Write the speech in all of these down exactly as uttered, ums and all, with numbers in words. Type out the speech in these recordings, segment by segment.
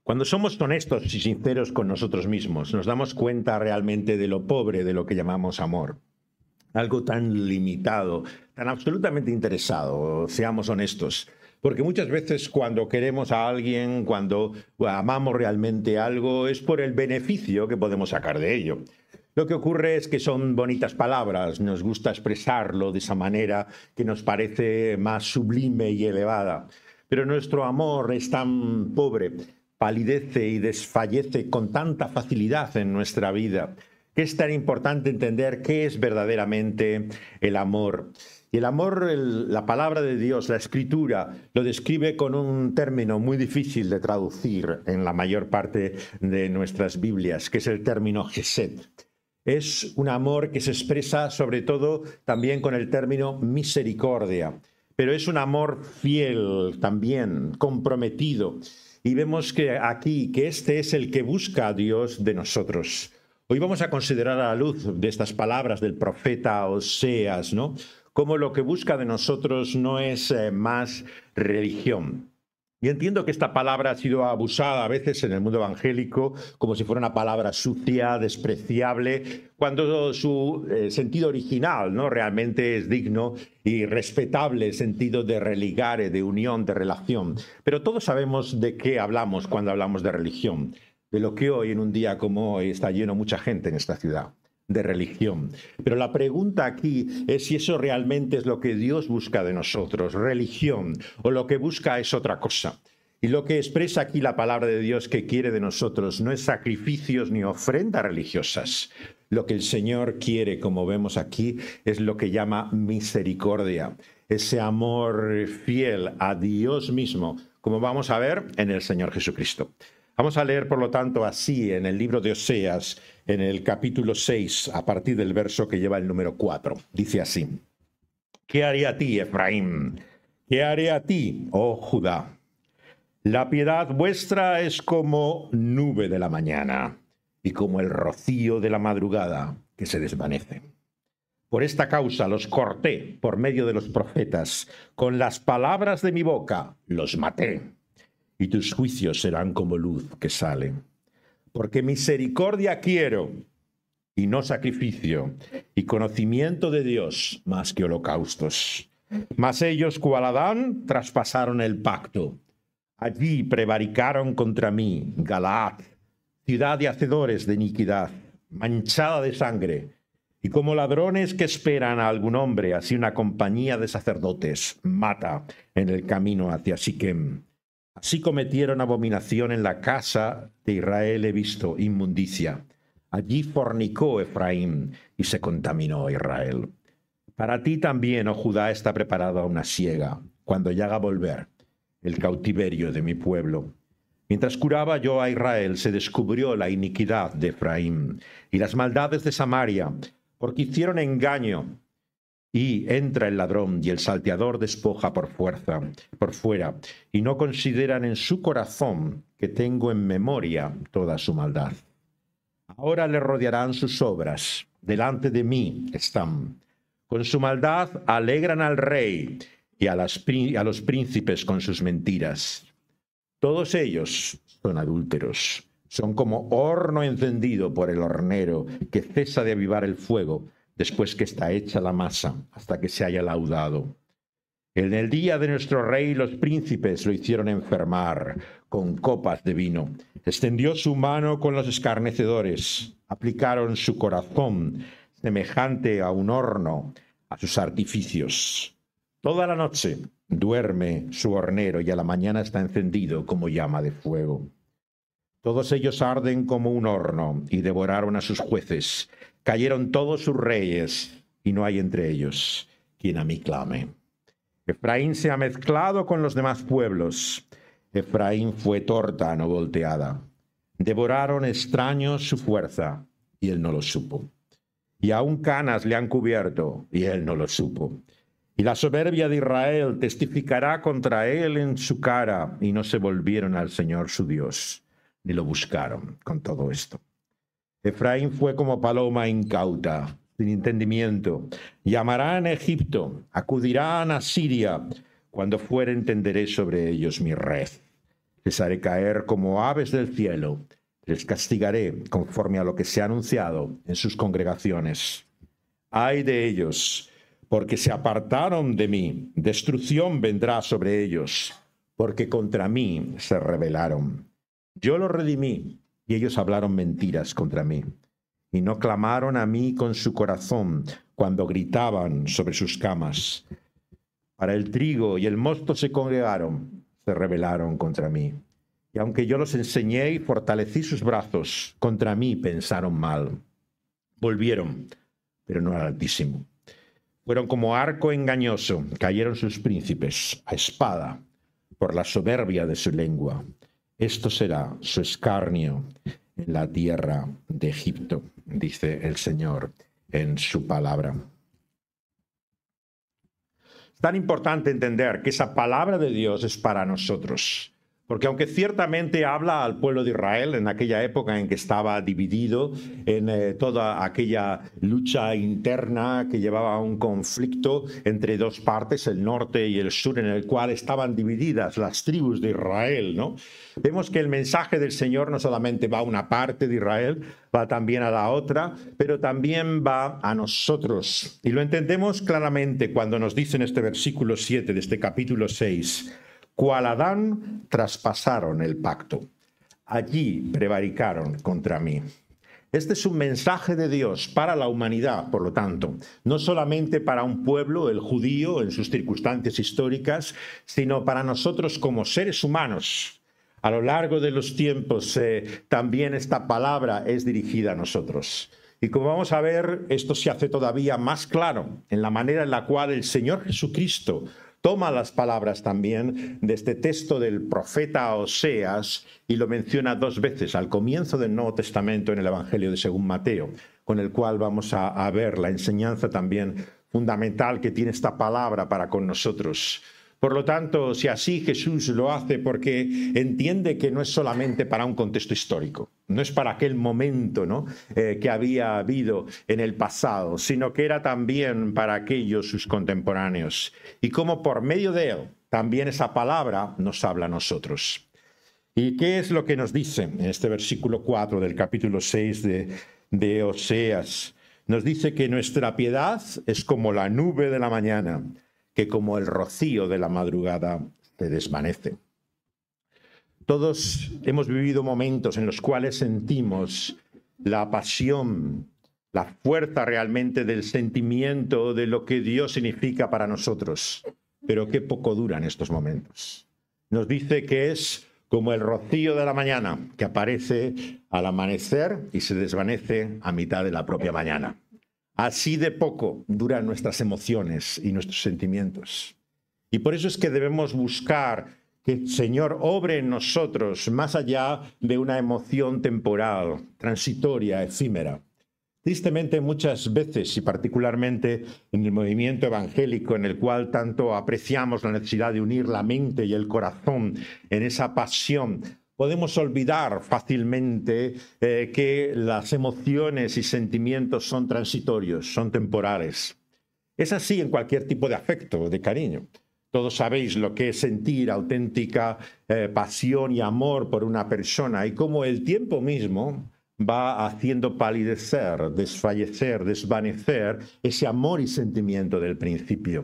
Cuando somos honestos y sinceros con nosotros mismos, nos damos cuenta realmente de lo pobre de lo que llamamos amor. Algo tan limitado, tan absolutamente interesado, seamos honestos. Porque muchas veces cuando queremos a alguien, cuando amamos realmente algo, es por el beneficio que podemos sacar de ello. Lo que ocurre es que son bonitas palabras, nos gusta expresarlo de esa manera que nos parece más sublime y elevada. Pero nuestro amor es tan pobre, palidece y desfallece con tanta facilidad en nuestra vida, que es tan importante entender qué es verdaderamente el amor. Y el amor, el, la palabra de Dios, la Escritura, lo describe con un término muy difícil de traducir en la mayor parte de nuestras Biblias, que es el término Hesed. Es un amor que se expresa sobre todo también con el término misericordia, pero es un amor fiel también, comprometido. Y vemos que aquí, que este es el que busca a Dios de nosotros. Hoy vamos a considerar a la luz de estas palabras del profeta Oseas, ¿no? Como lo que busca de nosotros no es eh, más religión. Y entiendo que esta palabra ha sido abusada a veces en el mundo evangélico como si fuera una palabra sucia, despreciable, cuando su eh, sentido original, ¿no? Realmente es digno y respetable, sentido de religare, de unión, de relación. Pero todos sabemos de qué hablamos cuando hablamos de religión, de lo que hoy en un día como hoy está lleno mucha gente en esta ciudad, de religión. Pero la pregunta aquí es si eso realmente es lo que Dios busca de nosotros, religión, o lo que busca es otra cosa. Y lo que expresa aquí la palabra de Dios que quiere de nosotros no es sacrificios ni ofrendas religiosas. Lo que el Señor quiere, como vemos aquí, es lo que llama misericordia, ese amor fiel a Dios mismo, como vamos a ver en el Señor Jesucristo. Vamos a leer, por lo tanto, así en el libro de Oseas, en el capítulo seis, a partir del verso que lleva el número cuatro. Dice así: ¿Qué haré a ti, Efraín? ¿Qué haré a ti, oh Judá? La piedad vuestra es como nube de la mañana y como el rocío de la madrugada que se desvanece. Por esta causa los corté por medio de los profetas, con las palabras de mi boca los maté. Y tus juicios serán como luz que sale. Porque misericordia quiero, y no sacrificio, y conocimiento de Dios más que holocaustos. Mas ellos, cual Adán, traspasaron el pacto. Allí prevaricaron contra mí, Galaad, ciudad de hacedores de iniquidad, manchada de sangre, y como ladrones que esperan a algún hombre, así una compañía de sacerdotes mata en el camino hacia Siquem. Así cometieron abominación en la casa de Israel, he visto inmundicia. Allí fornicó Efraín y se contaminó Israel. Para ti también, oh Judá, está preparada una siega, cuando ya haga volver el cautiverio de mi pueblo. Mientras curaba yo a Israel, se descubrió la iniquidad de Efraín y las maldades de Samaria, porque hicieron engaño. Y entra el ladrón y el salteador despoja por fuerza, por fuera, y no consideran en su corazón que tengo en memoria toda su maldad. Ahora le rodearán sus obras, delante de mí están. Con su maldad alegran al rey y a, las, a los príncipes con sus mentiras. Todos ellos son adúlteros, son como horno encendido por el hornero que cesa de avivar el fuego, después que está hecha la masa, hasta que se haya laudado. En el día de nuestro rey los príncipes lo hicieron enfermar con copas de vino. Extendió su mano con los escarnecedores. Aplicaron su corazón, semejante a un horno, a sus artificios. Toda la noche duerme su hornero y a la mañana está encendido como llama de fuego. Todos ellos arden como un horno y devoraron a sus jueces. Cayeron todos sus reyes, y no hay entre ellos quien a mí clame. Efraín se ha mezclado con los demás pueblos. Efraín fue torta no volteada. Devoraron extraños su fuerza, y él no lo supo. Y aún canas le han cubierto, y él no lo supo. Y la soberbia de Israel testificará contra él en su cara, y no se volvieron al Señor su Dios, ni lo buscaron con todo esto. Efraín fue como paloma incauta, sin entendimiento. Llamarán a Egipto, acudirán a Siria. Cuando fuere entenderé sobre ellos mi red. Les haré caer como aves del cielo. Les castigaré conforme a lo que se ha anunciado en sus congregaciones. Ay de ellos, porque se apartaron de mí. Destrucción vendrá sobre ellos, porque contra mí se rebelaron. Yo los redimí, y ellos hablaron mentiras contra mí. Y no clamaron a mí con su corazón cuando gritaban sobre sus camas. Para el trigo y el mosto se congregaron, se rebelaron contra mí. Y aunque yo los enseñé y fortalecí sus brazos, contra mí pensaron mal. Volvieron, pero no al Altísimo. Fueron como arco engañoso, cayeron sus príncipes a espada por la soberbia de su lengua. Esto será su escarnio en la tierra de Egipto, dice el Señor en su palabra. Es tan importante entender que esa palabra de Dios es para nosotros. Porque aunque ciertamente habla al pueblo de Israel en aquella época en que estaba dividido en eh, toda aquella lucha interna que llevaba a un conflicto entre dos partes, el norte y el sur, en el cual estaban divididas las tribus de Israel, ¿no? Vemos que el mensaje del Señor no solamente va a una parte de Israel, va también a la otra, pero también va a nosotros. Y lo entendemos claramente cuando nos dice en este versículo siete de este capítulo seis, cual Adán traspasaron el pacto. Allí prevaricaron contra mí. Este es un mensaje de Dios para la humanidad, por lo tanto, no solamente para un pueblo, el judío, en sus circunstancias históricas, sino para nosotros como seres humanos. A lo largo de los tiempos, eh, también esta palabra es dirigida a nosotros. Y como vamos a ver, esto se hace todavía más claro en la manera en la cual el Señor Jesucristo toma las palabras también de este texto del profeta Oseas y lo menciona dos veces al comienzo del Nuevo Testamento en el Evangelio de según Mateo, con el cual vamos a, a ver la enseñanza también fundamental que tiene esta palabra para con nosotros. Por lo tanto, si así Jesús lo hace porque entiende que no es solamente para un contexto histórico, no es para aquel momento, ¿no? eh, que había habido en el pasado, sino que era también para aquellos sus contemporáneos. Y como por medio de él, también esa palabra nos habla a nosotros. ¿Y qué es lo que nos dice en este versículo cuatro del capítulo seis de, de Oseas? Nos dice que nuestra piedad es como la nube de la mañana, que como el rocío de la madrugada se desvanece. Todos hemos vivido momentos en los cuales sentimos la pasión, la fuerza realmente del sentimiento de lo que Dios significa para nosotros, pero qué poco duran estos momentos. Nos dice que es como el rocío de la mañana, que aparece al amanecer y se desvanece a mitad de la propia mañana. Así de poco duran nuestras emociones y nuestros sentimientos. Y por eso es que debemos buscar que el Señor obre en nosotros más allá de una emoción temporal, transitoria, efímera. Tristemente, muchas veces, y particularmente en el movimiento evangélico, en el cual tanto apreciamos la necesidad de unir la mente y el corazón en esa pasión, podemos olvidar fácilmente eh, que las emociones y sentimientos son transitorios, son temporales. Es así en cualquier tipo de afecto, de cariño. Todos sabéis lo que es sentir auténtica eh, pasión y amor por una persona y cómo el tiempo mismo va haciendo palidecer, desfallecer, desvanecer ese amor y sentimiento del principio.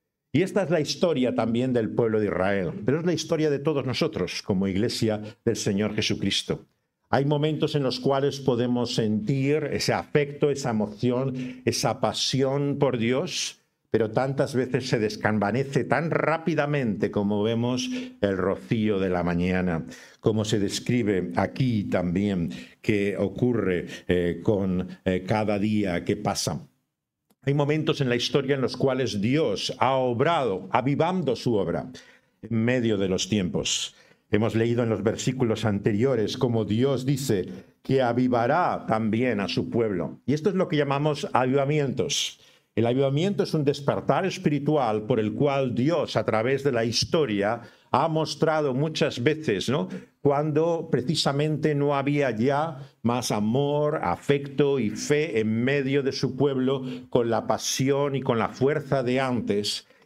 Y esta es la historia también del pueblo de Israel, pero es la historia de todos nosotros como iglesia del Señor Jesucristo. Hay momentos en los cuales podemos sentir ese afecto, esa emoción, esa pasión por Dios, pero tantas veces se desvanece tan rápidamente como vemos el rocío de la mañana, como se describe aquí también que ocurre eh, con eh, cada día que pasa. Hay momentos en la historia en los cuales Dios ha obrado, avivando su obra en medio de los tiempos. Hemos leído en los versículos anteriores cómo Dios dice que avivará también a su pueblo. Y esto es lo que llamamos avivamientos. El avivamiento es un despertar espiritual por el cual Dios, a través de la historia, ha mostrado muchas veces, ¿no?, cuando precisamente no había ya más amor, afecto y fe en medio de su pueblo con la pasión y con la fuerza de antes,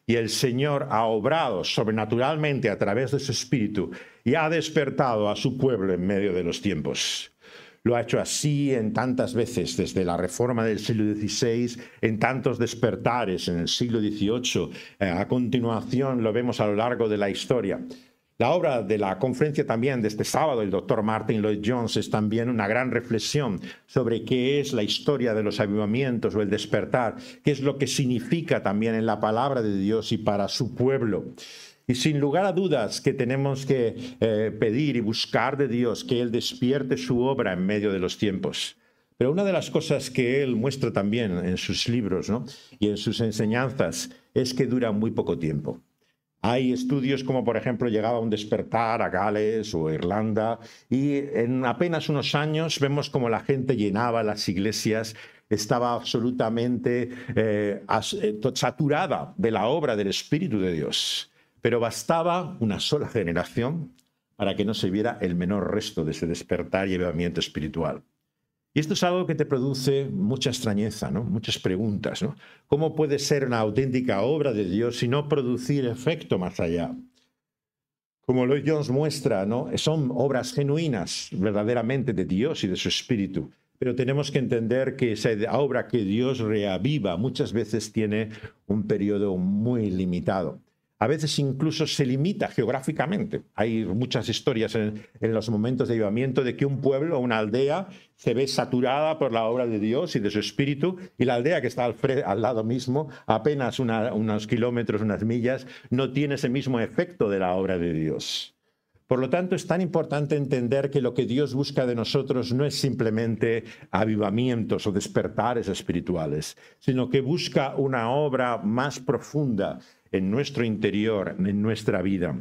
y el Señor ha obrado sobrenaturalmente a través de su Espíritu y ha despertado a su pueblo en medio de los tiempos. Lo ha hecho así en tantas veces, desde la Reforma del siglo dieciséis, en tantos despertares en el siglo dieciocho. Eh, a continuación lo vemos a lo largo de la historia. La obra de la conferencia también de este sábado, el doctor Martin Lloyd-Jones, es también una gran reflexión sobre qué es la historia de los avivamientos o el despertar, qué es lo que significa también en la palabra de Dios y para su pueblo. Y sin lugar a dudas que tenemos que eh, pedir y buscar de Dios que Él despierte su obra en medio de los tiempos. Pero una de las cosas que Él muestra también en sus libros, ¿no?, y en sus enseñanzas es que dura muy poco tiempo. Hay estudios como, por ejemplo, llegaba un despertar a Gales o Irlanda y en apenas unos años vemos como la gente llenaba las iglesias, estaba absolutamente eh, saturada de la obra del Espíritu de Dios. Pero bastaba una sola generación para que no se viera el menor resto de ese despertar y avivamiento espiritual. Y esto es algo que te produce mucha extrañeza, ¿no? Muchas preguntas, ¿no? ¿Cómo puede ser una auténtica obra de Dios y no producir efecto más allá? Como Lloyd-Jones muestra, ¿no?, son obras genuinas, verdaderamente de Dios y de su Espíritu. Pero tenemos que entender que esa obra que Dios reaviva muchas veces tiene un periodo muy limitado. A veces incluso se limita geográficamente. Hay muchas historias en, en los momentos de avivamiento de que un pueblo o una aldea se ve saturada por la obra de Dios y de su Espíritu, y la aldea que está al, fre- al lado mismo, apenas una, unos kilómetros, unas millas, no tiene ese mismo efecto de la obra de Dios. Por lo tanto, es tan importante entender que lo que Dios busca de nosotros no es simplemente avivamientos o despertares espirituales, sino que busca una obra más profunda en nuestro interior, en nuestra vida.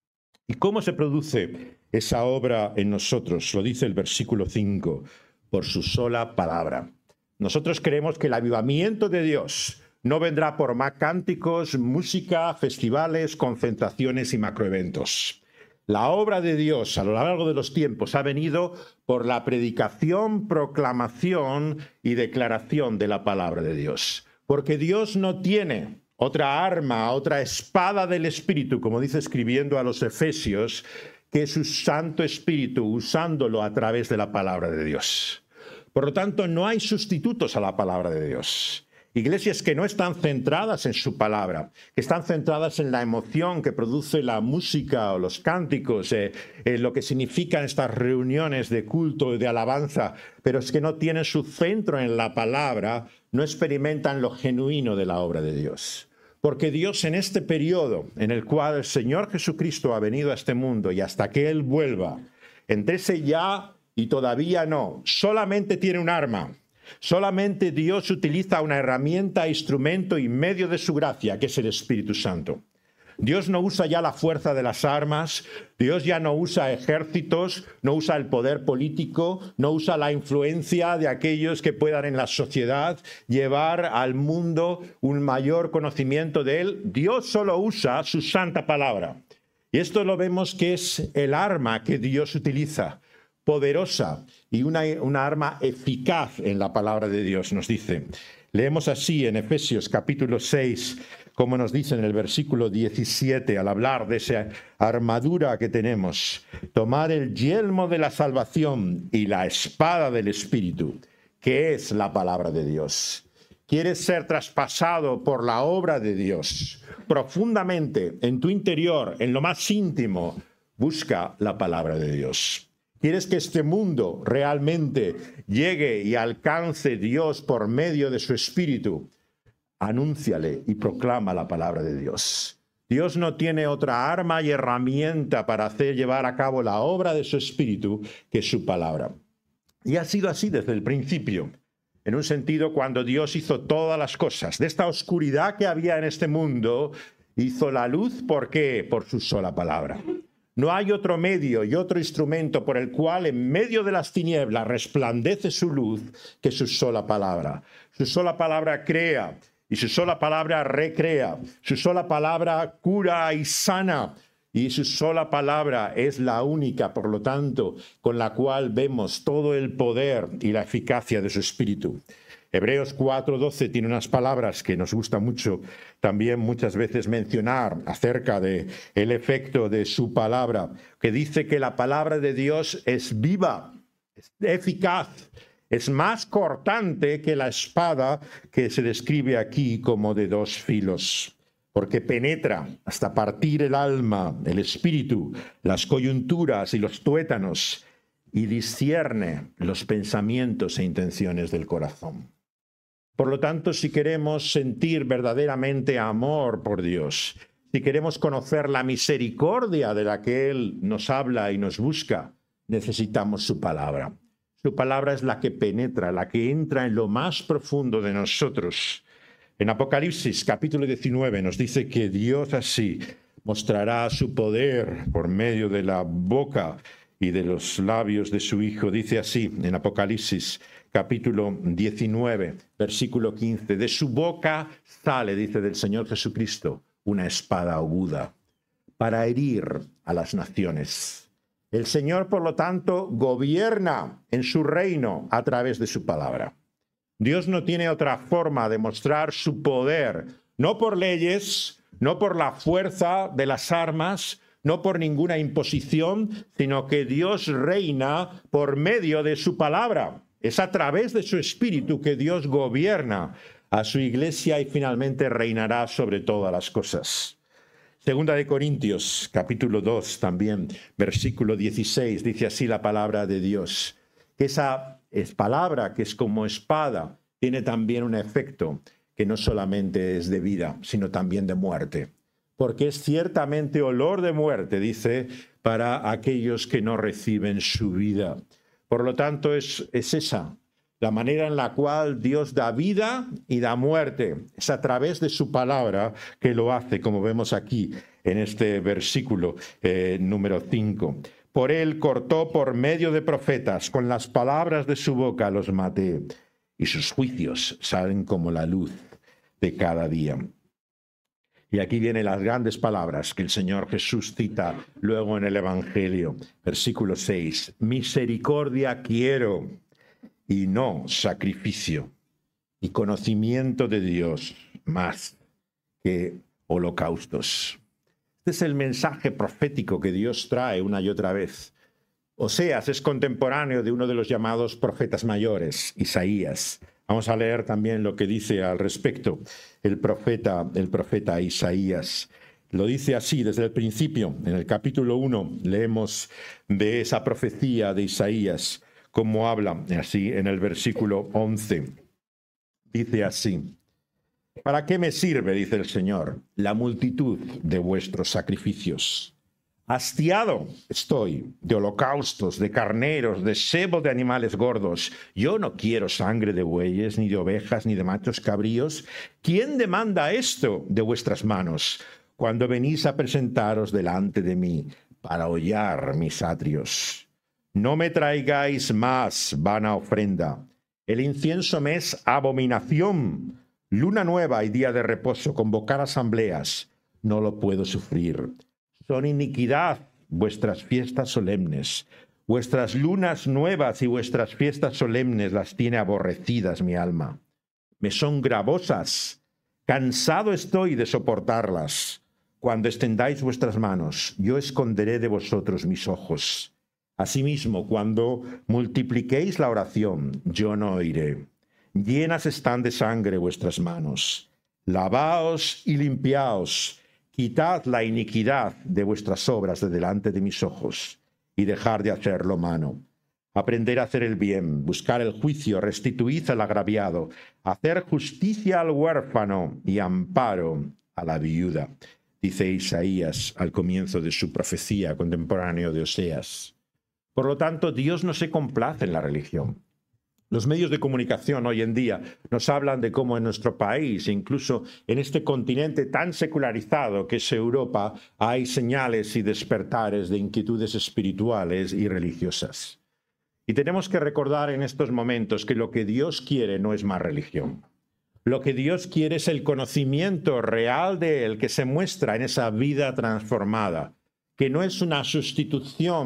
¿Y cómo se produce esa obra en nosotros? Lo dice el versículo cinco, por su sola palabra. Nosotros creemos que el avivamiento de Dios no vendrá por más cánticos, música, festivales, concentraciones y macroeventos. La obra de Dios a lo largo de los tiempos ha venido por la predicación, proclamación y declaración de la palabra de Dios. Porque Dios no tiene otra arma, otra espada del Espíritu, como dice escribiendo a los Efesios, que su Santo Espíritu usándolo a través de la palabra de Dios. Por lo tanto, no hay sustitutos a la palabra de Dios. Iglesias que no están centradas en su palabra, que están centradas en la emoción que produce la música o los cánticos, eh, eh, lo que significan estas reuniones de culto y de alabanza, pero es que no tienen su centro en la palabra, no experimentan lo genuino de la obra de Dios. Porque Dios en este periodo en el cual el Señor Jesucristo ha venido a este mundo y hasta que Él vuelva, entre ese ya y todavía no, solamente tiene un arma. Solamente Dios utiliza una herramienta, instrumento y medio de su gracia, que es el Espíritu Santo. Dios no usa ya la fuerza de las armas, Dios ya no usa ejércitos, no usa el poder político, no usa la influencia de aquellos que puedan en la sociedad llevar al mundo un mayor conocimiento de Él. Dios solo usa su santa palabra. Y esto lo vemos que es el arma que Dios utiliza, poderosa y una, una arma eficaz en la palabra de Dios, nos dice. Leemos así en Efesios capítulo seis, como nos dice en el versículo diecisiete, al hablar de esa armadura que tenemos: tomar el yelmo de la salvación y la espada del Espíritu, que es la palabra de Dios. ¿Quieres ser traspasado por la obra de Dios profundamente en tu interior, en lo más íntimo? Busca la palabra de Dios. ¿Quieres que este mundo realmente llegue y alcance Dios por medio de su Espíritu? Anúnciale y proclama la palabra de Dios. Dios no tiene otra arma y herramienta para hacer llevar a cabo la obra de su Espíritu que su palabra. Y ha sido así desde el principio. En un sentido, cuando Dios hizo todas las cosas, de esta oscuridad que había en este mundo, hizo la luz. ¿Por qué? Por su sola palabra. No hay otro medio y otro instrumento por el cual en medio de las tinieblas resplandece su luz que su sola palabra. Su sola palabra crea y su sola palabra recrea. Su sola palabra cura y sana. Y su sola palabra es la única, por lo tanto, con la cual vemos todo el poder y la eficacia de su Espíritu. Hebreos cuatro doce tiene unas palabras que nos gusta mucho también muchas veces mencionar acerca de el efecto de su palabra, que dice que la palabra de Dios es viva, es eficaz, es más cortante que la espada que se describe aquí como de dos filos, porque penetra hasta partir el alma, el espíritu, las coyunturas y los tuétanos, y discierne los pensamientos e intenciones del corazón. Por lo tanto, si queremos sentir verdaderamente amor por Dios, si queremos conocer la misericordia de la que Él nos habla y nos busca, necesitamos su palabra. Su palabra es la que penetra, la que entra en lo más profundo de nosotros. En Apocalipsis capítulo diecinueve nos dice que Dios así mostrará su poder por medio de la boca y de los labios de su Hijo. Dice así en Apocalipsis capítulo diecinueve, versículo quince, de su boca sale, dice del Señor Jesucristo, una espada aguda para herir a las naciones. El Señor, por lo tanto, gobierna en su reino a través de su palabra. Dios no tiene otra forma de mostrar su poder, no por leyes, no por la fuerza de las armas, no por ninguna imposición, sino que Dios reina por medio de su palabra. Es a través de su Espíritu que Dios gobierna a su iglesia y finalmente reinará sobre todas las cosas. Segunda de Corintios, capítulo dos, también, versículo dieciséis, dice así la palabra de Dios, que esa es palabra que es como espada, tiene también un efecto que no solamente es de vida, sino también de muerte. Porque es ciertamente olor de muerte, dice, para aquellos que no reciben su vida. Por lo tanto, es, es esa la manera en la cual Dios da vida y da muerte. Es a través de su palabra que lo hace, como vemos aquí en este versículo eh, número cinco. Por él cortó por medio de profetas, con las palabras de su boca los maté, y sus juicios salen como la luz de cada día. Y aquí vienen las grandes palabras que el Señor Jesús cita luego en el Evangelio. Versículo seis. Misericordia quiero y no sacrificio, y conocimiento de Dios más que holocaustos. Este es el mensaje profético que Dios trae una y otra vez. Oseas es contemporáneo de uno de los llamados profetas mayores, Isaías. Vamos a leer también lo que dice al respecto el profeta, el profeta Isaías. Lo dice así desde el principio. En el capítulo uno leemos de esa profecía de Isaías, como habla así en el versículo once. Dice así: ¿para qué me sirve, dice el Señor, la multitud de vuestros sacrificios? Hastiado estoy de holocaustos, de carneros, de sebo de animales gordos. Yo no quiero sangre de bueyes, ni de ovejas, ni de machos cabríos. ¿Quién demanda esto de vuestras manos cuando venís a presentaros delante de mí para hollar mis atrios? No me traigáis más vana ofrenda. El incienso me es abominación. Luna nueva y día de reposo, convocar asambleas, no lo puedo sufrir. Son iniquidad vuestras fiestas solemnes. Vuestras lunas nuevas y vuestras fiestas solemnes las tiene aborrecidas mi alma. Me son gravosas. Cansado estoy de soportarlas. Cuando extendáis vuestras manos, yo esconderé de vosotros mis ojos. Asimismo, cuando multipliquéis la oración, yo no oiré. Llenas están de sangre vuestras manos. Lavaos y limpiaos. Quitad la iniquidad de vuestras obras de delante de mis ojos, y dejar de hacer lo malo. Aprender a hacer el bien, buscar el juicio, restituid al agraviado, hacer justicia al huérfano y amparo a la viuda, dice Isaías al comienzo de su profecía contemporáneo de Oseas. Por lo tanto, Dios no se complace en la religión. Los medios de comunicación hoy en día nos hablan de cómo en nuestro país, incluso en este continente tan secularizado que es Europa, hay señales y despertares de inquietudes espirituales y religiosas. Y tenemos que recordar en estos momentos que lo que Dios quiere no es más religión. Lo que Dios quiere es el conocimiento real de Él que se muestra en esa vida transformada, que no es una sustitución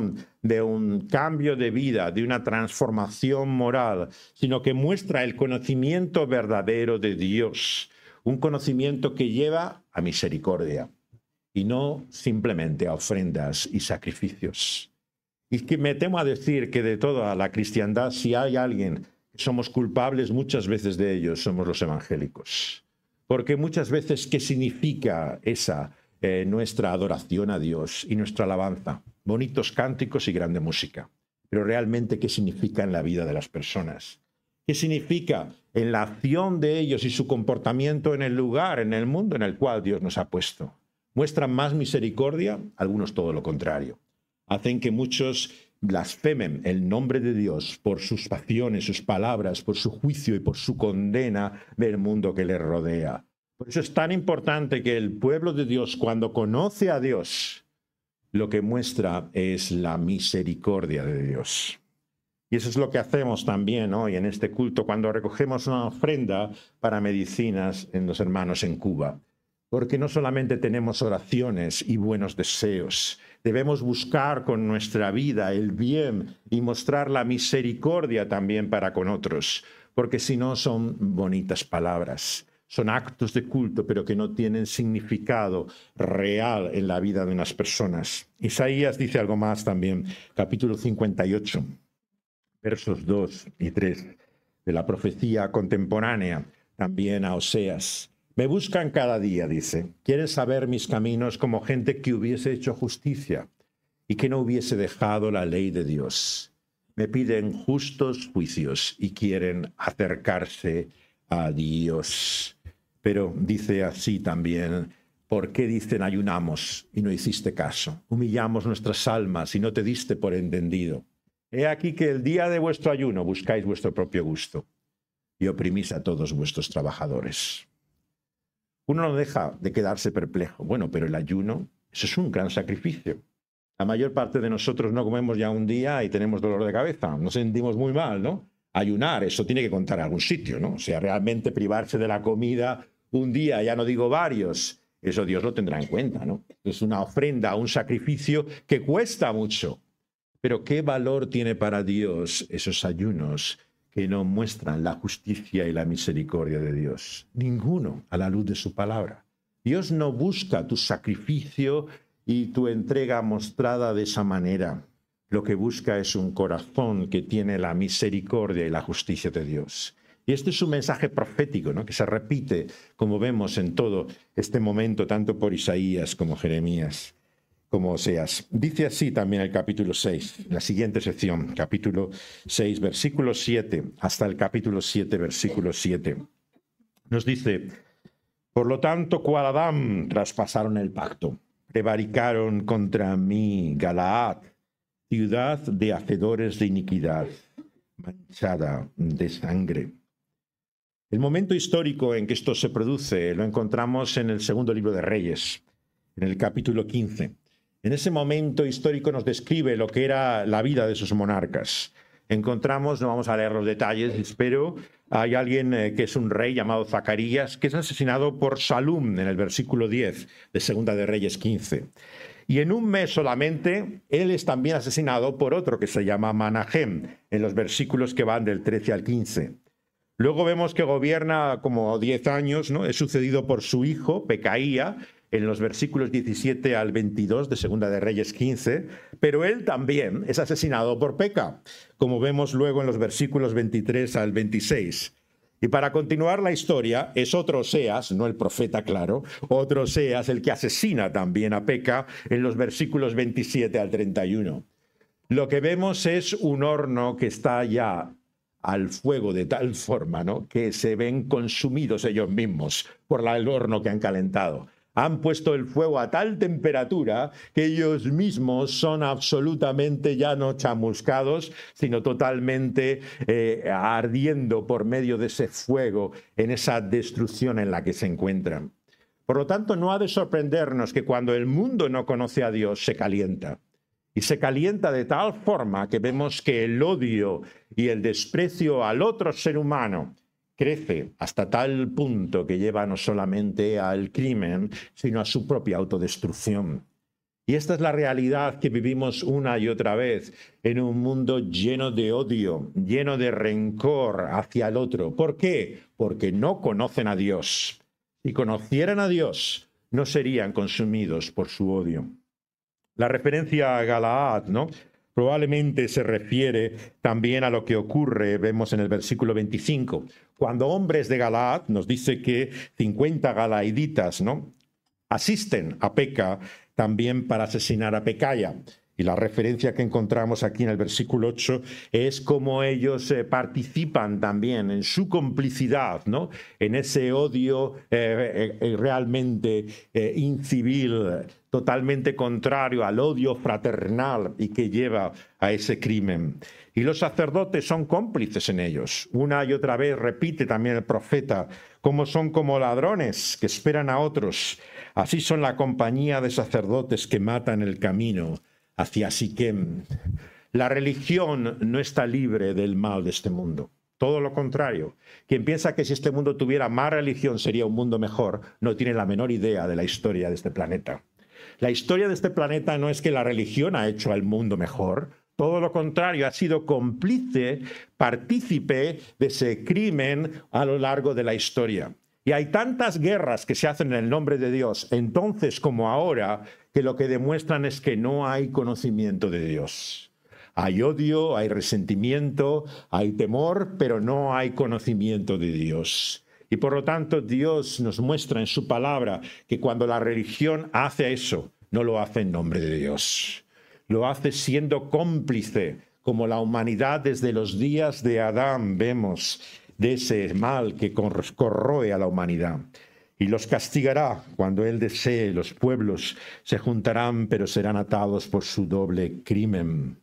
de un cambio de vida, de una transformación moral, sino que muestra el conocimiento verdadero de Dios, un conocimiento que lleva a misericordia y no simplemente a ofrendas y sacrificios. Y que me temo a decir que de toda la cristiandad, si hay alguien que somos culpables muchas veces de ello, somos los evangélicos. Porque muchas veces, ¿qué significa esa eh, nuestra adoración a Dios y nuestra alabanza? Bonitos cánticos y grande música. Pero realmente, ¿qué significa en la vida de las personas? ¿Qué significa en la acción de ellos y su comportamiento en el lugar, en el mundo en el cual Dios nos ha puesto? ¿Muestran más misericordia? Algunos todo lo contrario. Hacen que muchos blasfemen el nombre de Dios por sus acciones, sus palabras, por su juicio y por su condena del mundo que les rodea. Por eso es tan importante que el pueblo de Dios, cuando conoce a Dios, lo que muestra es la misericordia de Dios. Y eso es lo que hacemos también hoy en este culto cuando recogemos una ofrenda para medicinas en los hermanos en Cuba. Porque no solamente tenemos oraciones y buenos deseos, debemos buscar con nuestra vida el bien y mostrar la misericordia también para con otros, porque si no son bonitas palabras, son actos de culto, pero que no tienen significado real en la vida de unas personas. Isaías dice algo más también, capítulo cincuenta y ocho, versos dos y tres, de la profecía contemporánea, también a Oseas. Me buscan cada día, dice. Quieren saber mis caminos como gente que hubiese hecho justicia y que no hubiese dejado la ley de Dios. Me piden justos juicios y quieren acercarse a Dios. Pero dice así también, ¿por qué dicen ayunamos y no hiciste caso? Humillamos nuestras almas y no te diste por entendido. He aquí que el día de vuestro ayuno buscáis vuestro propio gusto y oprimís a todos vuestros trabajadores. Uno no deja de quedarse perplejo. Bueno, pero el ayuno, eso es un gran sacrificio. La mayor parte de nosotros no comemos ya un día y tenemos dolor de cabeza. Nos sentimos muy mal, ¿no? Ayunar, eso tiene que contar a algún sitio, ¿no? O sea, realmente privarse de la comida un día, ya no digo varios, eso Dios lo tendrá en cuenta, ¿no? Es una ofrenda, un sacrificio que cuesta mucho. Pero ¿qué valor tiene para Dios esos ayunos que no muestran la justicia y la misericordia de Dios? Ninguno, a la luz de su palabra. Dios no busca tu sacrificio y tu entrega mostrada de esa manera. Lo que busca es un corazón que tiene la misericordia y la justicia de Dios. Y este es un mensaje profético, ¿no?, que se repite, como vemos en todo este momento, tanto por Isaías como Jeremías, como Oseas. Dice así también el capítulo seis, la siguiente sección, capítulo seis, versículo siete, hasta el capítulo siete, versículo siete. Nos dice, por lo tanto, cual Adán traspasaron el pacto, prevaricaron contra mí Galaad, ciudad de hacedores de iniquidad, manchada de sangre. El momento histórico en que esto se produce lo encontramos en el segundo libro de Reyes, en el capítulo quince. En ese momento histórico nos describe lo que era la vida de sus monarcas. Encontramos, no vamos a leer los detalles, pero hay alguien eh, que es un rey llamado Zacarías, que es asesinado por Salum en el versículo diez de Segunda de Reyes quince. Y en un mes solamente, él es también asesinado por otro que se llama Manahem, en los versículos que van del trece al quince. Luego vemos que gobierna como diez años, ¿no? Es sucedido por su hijo, Pecaía, en los versículos diecisiete al veintidós de Segunda de Reyes quince, pero él también es asesinado por Peca, como vemos luego en los versículos veintitrés al veintiséis. Y para continuar la historia, es otro Oseas, no el profeta, claro, otro Oseas el que asesina también a Peca en los versículos veintisiete al treinta y uno. Lo que vemos es un horno que está ya al fuego de tal forma, ¿no?, que se ven consumidos ellos mismos por el horno que han calentado. Han puesto el fuego a tal temperatura que ellos mismos son absolutamente ya no chamuscados, sino totalmente eh, ardiendo por medio de ese fuego en esa destrucción en la que se encuentran. Por lo tanto, no ha de sorprendernos que cuando el mundo no conoce a Dios se calienta. Y se calienta de tal forma que vemos que el odio y el desprecio al otro ser humano crece hasta tal punto que lleva no solamente al crimen, sino a su propia autodestrucción. Y esta es la realidad que vivimos una y otra vez en un mundo lleno de odio, lleno de rencor hacia el otro. ¿Por qué? Porque no conocen a Dios. Si conocieran a Dios, no serían consumidos por su odio. La referencia a Galaad, ¿no?, probablemente se refiere también a lo que ocurre, vemos en el versículo veinticinco, cuando hombres de Galaad, nos dice que cincuenta galaaditas, ¿no?, asisten a Peca también para asesinar a Pecaya. Y la referencia que encontramos aquí en el versículo ocho es cómo ellos eh, participan también en su complicidad, ¿no?, en ese odio eh, eh, realmente eh, incivil, totalmente contrario al odio fraternal y que lleva a ese crimen. Y los sacerdotes son cómplices en ellos. Una y otra vez repite también el profeta cómo son como ladrones que esperan a otros. Así son la compañía de sacerdotes que matan el camino hacia Siquem. La religión no está libre del mal de este mundo. Todo lo contrario. Quien piensa que si este mundo tuviera más religión sería un mundo mejor, no tiene la menor idea de la historia de este planeta. La historia de este planeta no es que la religión ha hecho al mundo mejor. Todo lo contrario, ha sido cómplice, partícipe de ese crimen a lo largo de la historia. Y hay tantas guerras que se hacen en el nombre de Dios, entonces como ahora, que lo que demuestran es que no hay conocimiento de Dios. Hay odio, hay resentimiento, hay temor, pero no hay conocimiento de Dios. Y por lo tanto Dios nos muestra en su palabra que cuando la religión hace eso, no lo hace en nombre de Dios. Lo hace siendo cómplice, como la humanidad desde los días de Adán vemos, de ese mal que corroe a la humanidad. Y los castigará cuando él desee. Los pueblos se juntarán, pero serán atados por su doble crimen.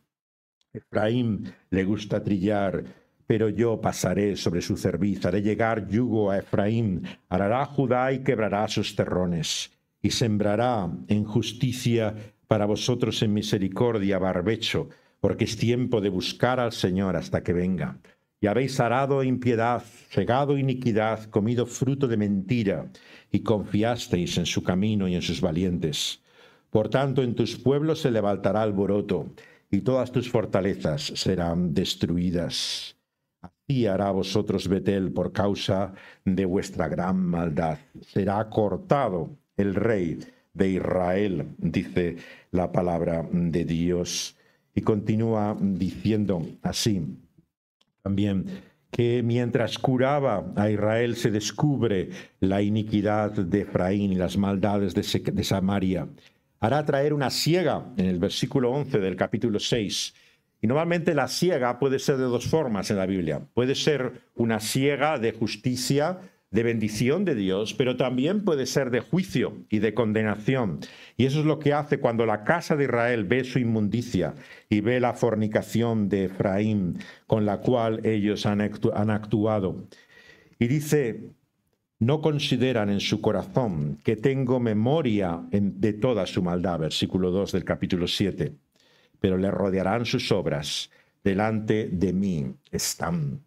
Efraín le gusta trillar, pero yo pasaré sobre su cerviz. Haré llegar yugo a Efraín, arará Judá y quebrará sus terrones. Y sembrará en justicia para vosotros en misericordia barbecho, porque es tiempo de buscar al Señor hasta que venga. Y habéis arado impiedad, cegado iniquidad, comido fruto de mentira, y confiasteis en su camino y en sus valientes. Por tanto, en tus pueblos se levantará alboroto, y todas tus fortalezas serán destruidas. Así hará vosotros Betel por causa de vuestra gran maldad. Será cortado el rey de Israel, dice la palabra de Dios. Y continúa diciendo así también, que mientras curaba a Israel se descubre la iniquidad de Efraín y las maldades de, de Samaria. Hará traer una siega, en el versículo once del capítulo seis. Y normalmente la siega puede ser de dos formas en la Biblia. Puede ser una siega de justicia, de bendición de Dios, pero también puede ser de juicio y de condenación. Y eso es lo que hace cuando la casa de Israel ve su inmundicia y ve la fornicación de Efraín con la cual ellos han, actu- han actuado. Y dice, no consideran en su corazón que tengo memoria en, de toda su maldad, versículo dos del capítulo siete, pero le rodearán sus obras, delante de mí están.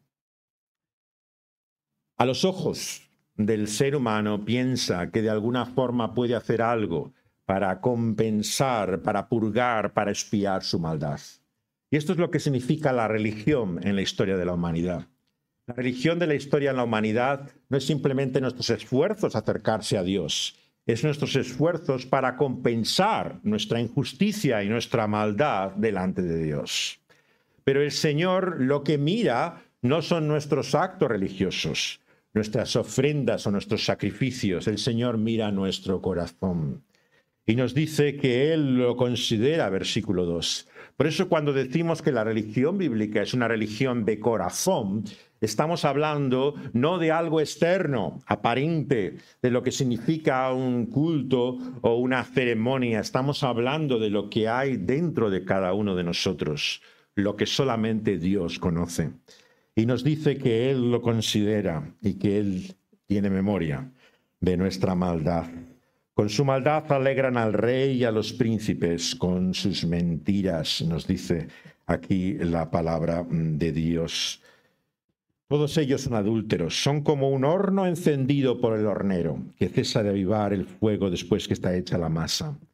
A los ojos del ser humano piensa que de alguna forma puede hacer algo para compensar, para purgar, para expiar su maldad. Y esto es lo que significa la religión en la historia de la humanidad. La religión de la historia en la humanidad no es simplemente nuestros esfuerzos a acercarse a Dios, es nuestros esfuerzos para compensar nuestra injusticia y nuestra maldad delante de Dios. Pero el Señor lo que mira no son nuestros actos religiosos, nuestras ofrendas o nuestros sacrificios. El Señor mira nuestro corazón. Y nos dice que Él lo considera, versículo dos. Por eso cuando decimos que la religión bíblica es una religión de corazón, estamos hablando no de algo externo, aparente, de lo que significa un culto o una ceremonia. Estamos hablando de lo que hay dentro de cada uno de nosotros, lo que solamente Dios conoce. Y nos dice que Él lo considera y que Él tiene memoria de nuestra maldad. Con su maldad alegran al rey y a los príncipes, con sus mentiras, nos dice aquí la palabra de Dios. Todos ellos son adúlteros, son como un horno encendido por el hornero, que cesa de avivar el fuego después que está hecha la masa.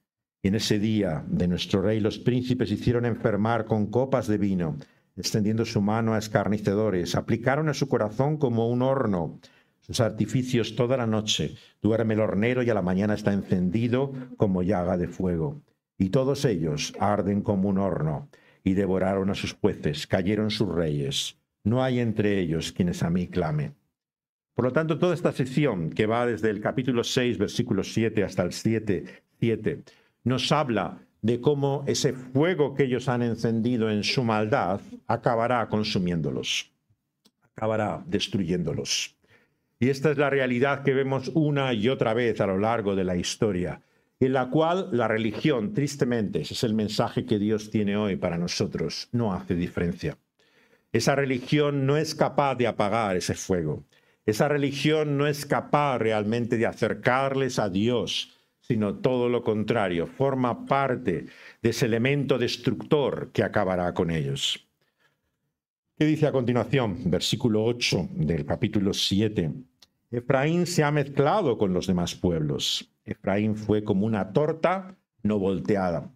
Y en ese día de nuestro rey los príncipes hicieron enfermar con copas de vino, extendiendo su mano a escarnecedores, aplicaron a su corazón como un horno sus artificios toda la noche. Duerme el hornero y a la mañana está encendido como llaga de fuego. Y todos ellos arden como un horno, y devoraron a sus jueces, cayeron sus reyes. No hay entre ellos quienes a mí clamen. Por lo tanto, toda esta sección, que va desde el capítulo seis, versículo siete, hasta el siete, siete, nos habla de cómo ese fuego que ellos han encendido en su maldad acabará consumiéndolos, acabará destruyéndolos. Y esta es la realidad que vemos una y otra vez a lo largo de la historia, en la cual la religión, tristemente, ese es el mensaje que Dios tiene hoy para nosotros, no hace diferencia. Esa religión no es capaz de apagar ese fuego. Esa religión no es capaz realmente de acercarles a Dios, sino todo lo contrario, forma parte de ese elemento destructor que acabará con ellos. ¿Qué dice a continuación? Versículo ocho del capítulo siete. Efraín se ha mezclado con los demás pueblos. Efraín fue como una torta no volteada.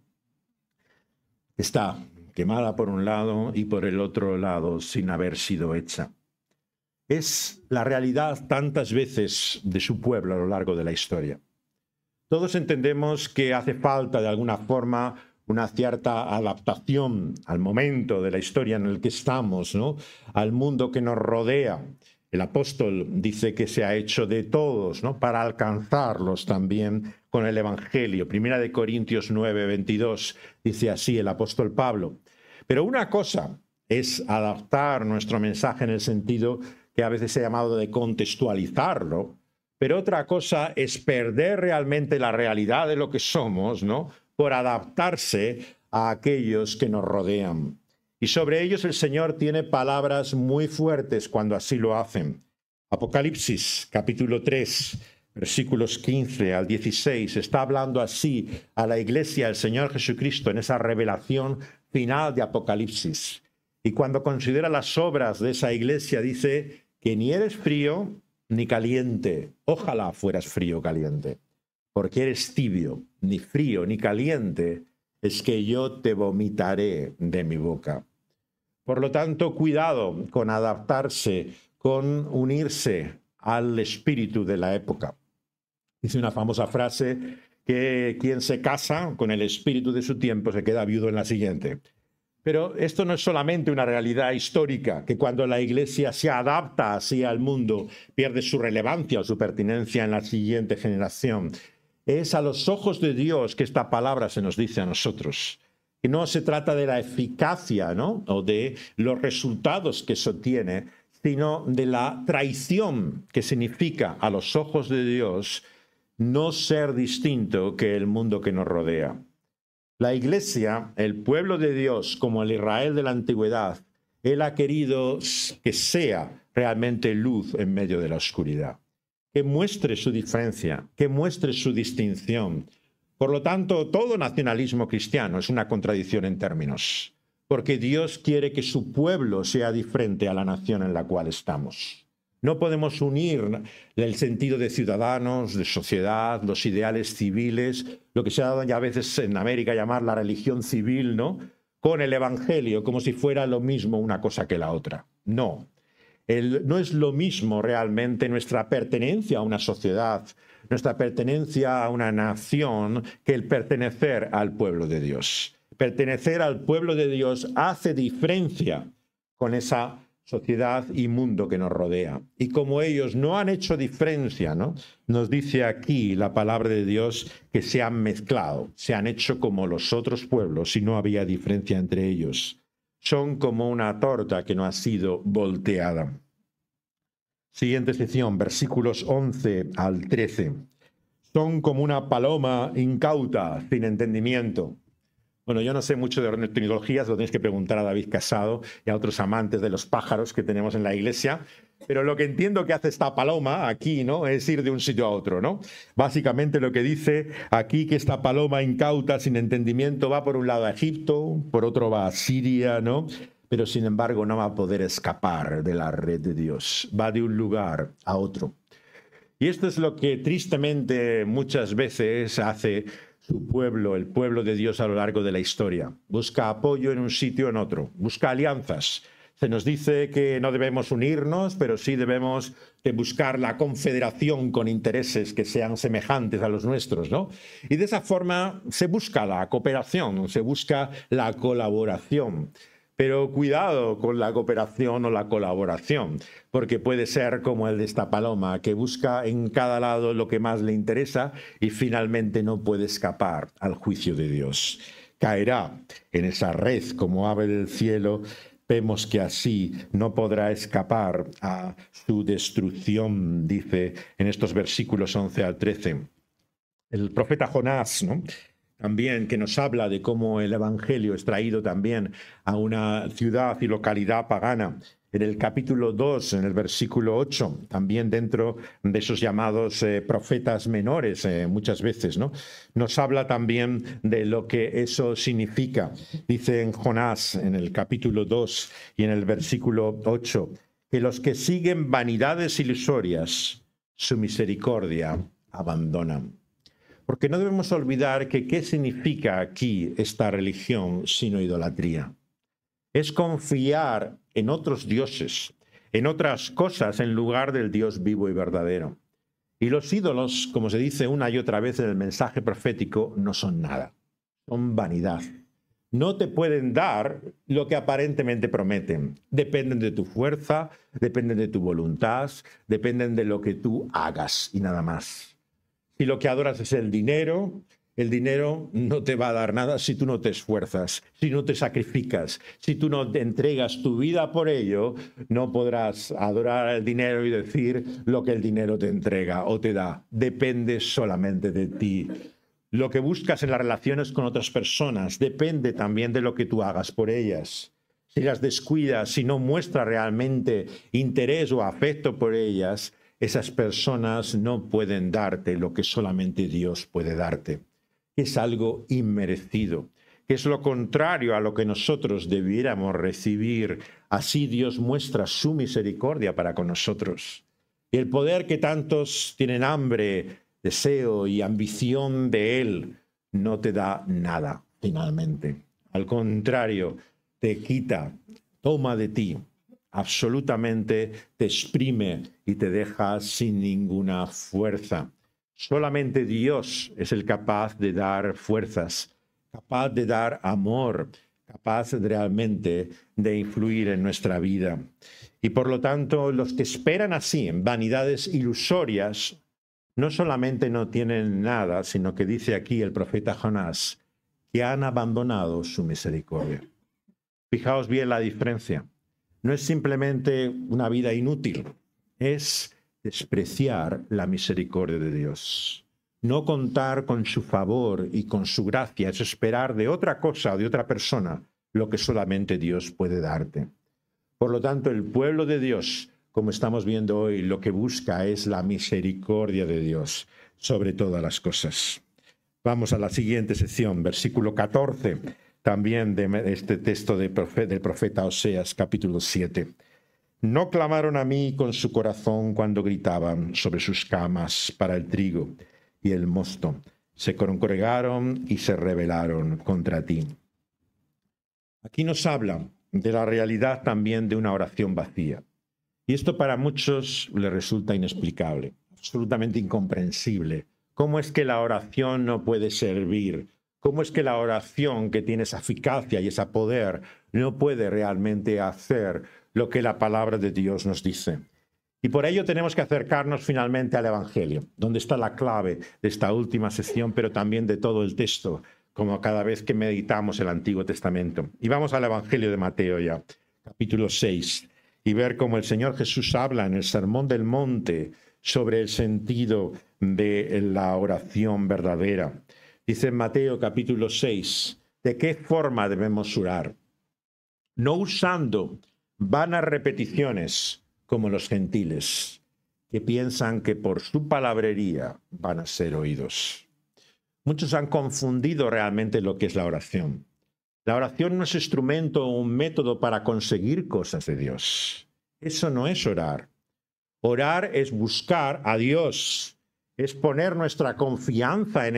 Está quemada por un lado y por el otro lado sin haber sido hecha. Es la realidad tantas veces de su pueblo a lo largo de la historia. Todos entendemos que hace falta de alguna forma una cierta adaptación al momento de la historia en el que estamos, ¿no? Al mundo que nos rodea. El apóstol dice que se ha hecho de todos, ¿no? Para alcanzarlos también con el Evangelio. Primera de Corintios nueve, veintidós dice así el apóstol Pablo. Pero una cosa es adaptar nuestro mensaje en el sentido que a veces se ha llamado de contextualizarlo, pero otra cosa es perder realmente la realidad de lo que somos, ¿no? Por adaptarse a aquellos que nos rodean. Y sobre ellos el Señor tiene palabras muy fuertes cuando así lo hacen. Apocalipsis, capítulo tres, versículos quince al dieciséis, está hablando así a la iglesia del Señor Jesucristo en esa revelación final de Apocalipsis. Y cuando considera las obras de esa iglesia, dice que ni eres frío ni caliente. Ojalá fueras frío o caliente, porque eres tibio, ni frío ni caliente, es que yo te vomitaré de mi boca. Por lo tanto, cuidado con adaptarse, con unirse al espíritu de la época. Dice una famosa frase que quien se casa con el espíritu de su tiempo se queda viudo en la siguiente. Pero esto no es solamente una realidad histórica, que cuando la Iglesia se adapta así al mundo, pierde su relevancia o su pertinencia en la siguiente generación. Es a los ojos de Dios que esta palabra se nos dice a nosotros. Que no se trata de la eficacia, ¿no? O de los resultados que eso tiene, sino de la traición que significa a los ojos de Dios no ser distinto que el mundo que nos rodea. La Iglesia, el pueblo de Dios, como el Israel de la antigüedad, Él ha querido que sea realmente luz en medio de la oscuridad, que muestre su diferencia, que muestre su distinción. Por lo tanto, todo nacionalismo cristiano es una contradicción en términos, porque Dios quiere que su pueblo sea diferente a la nación en la cual estamos. No podemos unir el sentido de ciudadanos, de sociedad, los ideales civiles, lo que se ha dado ya a veces en América llamar la religión civil, ¿no? Con el Evangelio, como si fuera lo mismo una cosa que la otra. No. El, no es lo mismo realmente nuestra pertenencia a una sociedad, nuestra pertenencia a una nación, que el pertenecer al pueblo de Dios. Pertenecer al pueblo de Dios hace diferencia con esa sociedad y mundo que nos rodea. Y como ellos no han hecho diferencia, ¿no? Nos dice aquí la palabra de Dios que se han mezclado, se han hecho como los otros pueblos y no había diferencia entre ellos. Son como una torta que no ha sido volteada. Siguiente sección, versículos once al trece. Son como una paloma incauta, sin entendimiento. Bueno, yo no sé mucho de ornitología, lo tienes que preguntar a David Casado y a otros amantes de los pájaros que tenemos en la iglesia, pero lo que entiendo que hace esta paloma aquí, ¿no? Es ir de un sitio a otro, ¿no? Básicamente lo que dice aquí que esta paloma incauta, sin entendimiento, va por un lado a Egipto, por otro va a Siria, ¿no? Pero sin embargo no va a poder escapar de la red de Dios, va de un lugar a otro. Y esto es lo que tristemente muchas veces hace su pueblo, el pueblo de Dios a lo largo de la historia. Busca apoyo en un sitio o en otro, busca alianzas. Se nos dice que no debemos unirnos, pero sí debemos de buscar la confederación con intereses que sean semejantes a los nuestros, ¿no? Y de esa forma se busca la cooperación, se busca la colaboración. Pero cuidado con la cooperación o la colaboración, porque puede ser como el de esta paloma, que busca en cada lado lo que más le interesa y finalmente no puede escapar al juicio de Dios. Caerá en esa red como ave del cielo. Vemos que así no podrá escapar a su destrucción, dice en estos versículos once al trece. El profeta Jonás, ¿no?, también, que nos habla de cómo el evangelio es traído también a una ciudad y localidad pagana. En el capítulo dos, en el versículo ocho, también dentro de esos llamados eh, profetas menores, eh, muchas veces, ¿no?, nos habla también de lo que eso significa. Dice en Jonás, en el capítulo dos y en el versículo ocho, que los que siguen vanidades ilusorias, su misericordia abandonan. Porque no debemos olvidar que qué significa aquí esta religión sino idolatría. Es confiar en otros dioses, en otras cosas en lugar del Dios vivo y verdadero. Y los ídolos, como se dice una y otra vez en el mensaje profético, no son nada, son vanidad. No te pueden dar lo que aparentemente prometen. Dependen de tu fuerza, dependen de tu voluntad, dependen de lo que tú hagas y nada más. Si lo que adoras es el dinero, el dinero no te va a dar nada si tú no te esfuerzas, si no te sacrificas, si tú no te entregas tu vida por ello, no podrás adorar el dinero y decir lo que el dinero te entrega o te da. Depende solamente de ti. Lo que buscas en las relaciones con otras personas depende también de lo que tú hagas por ellas. Si las descuidas, si no muestras realmente interés o afecto por ellas, esas personas no pueden darte lo que solamente Dios puede darte. Es algo inmerecido, que es lo contrario a lo que nosotros debiéramos recibir. Así Dios muestra su misericordia para con nosotros. Y el poder que tantos tienen hambre, deseo y ambición de Él, no te da nada finalmente. Al contrario, te quita, toma de ti. Absolutamente te exprime y te deja sin ninguna fuerza. Solamente Dios es el capaz de dar fuerzas, capaz de dar amor, capaz realmente de influir en nuestra vida. Y por lo tanto, los que esperan así en vanidades ilusorias, no solamente no tienen nada, sino que dice aquí el profeta Jonás, que han abandonado su misericordia. Fijaos bien la diferencia. No es simplemente una vida inútil, es despreciar la misericordia de Dios. No contar con su favor y con su gracia, es esperar de otra cosa o de otra persona lo que solamente Dios puede darte. Por lo tanto, el pueblo de Dios, como estamos viendo hoy, lo que busca es la misericordia de Dios sobre todas las cosas. Vamos a la siguiente sección, versículo catorce. También de este texto de profe, del profeta Oseas, capítulo siete. No clamaron a mí con su corazón cuando gritaban sobre sus camas para el trigo y el mosto. Se congregaron y se rebelaron contra ti. Aquí nos habla de la realidad también de una oración vacía. Y esto para muchos les resulta inexplicable, absolutamente incomprensible. ¿Cómo es que la oración no puede servir? ¿Cómo es que la oración, que tiene esa eficacia y ese poder, no puede realmente hacer lo que la palabra de Dios nos dice? Y por ello tenemos que acercarnos finalmente al Evangelio, donde está la clave de esta última sección, pero también de todo el texto, como cada vez que meditamos el Antiguo Testamento. Y vamos al Evangelio de Mateo ya, capítulo seis, y ver cómo el Señor Jesús habla en el Sermón del Monte sobre el sentido de la oración verdadera. Dice en Mateo capítulo seis, ¿de qué forma debemos orar? No usando vanas repeticiones como los gentiles, que piensan que por su palabrería van a ser oídos. Muchos han confundido realmente lo que es la oración. La oración no es instrumento o un método para conseguir cosas de Dios. Eso no es orar. Orar es buscar a Dios, es poner nuestra confianza en Él,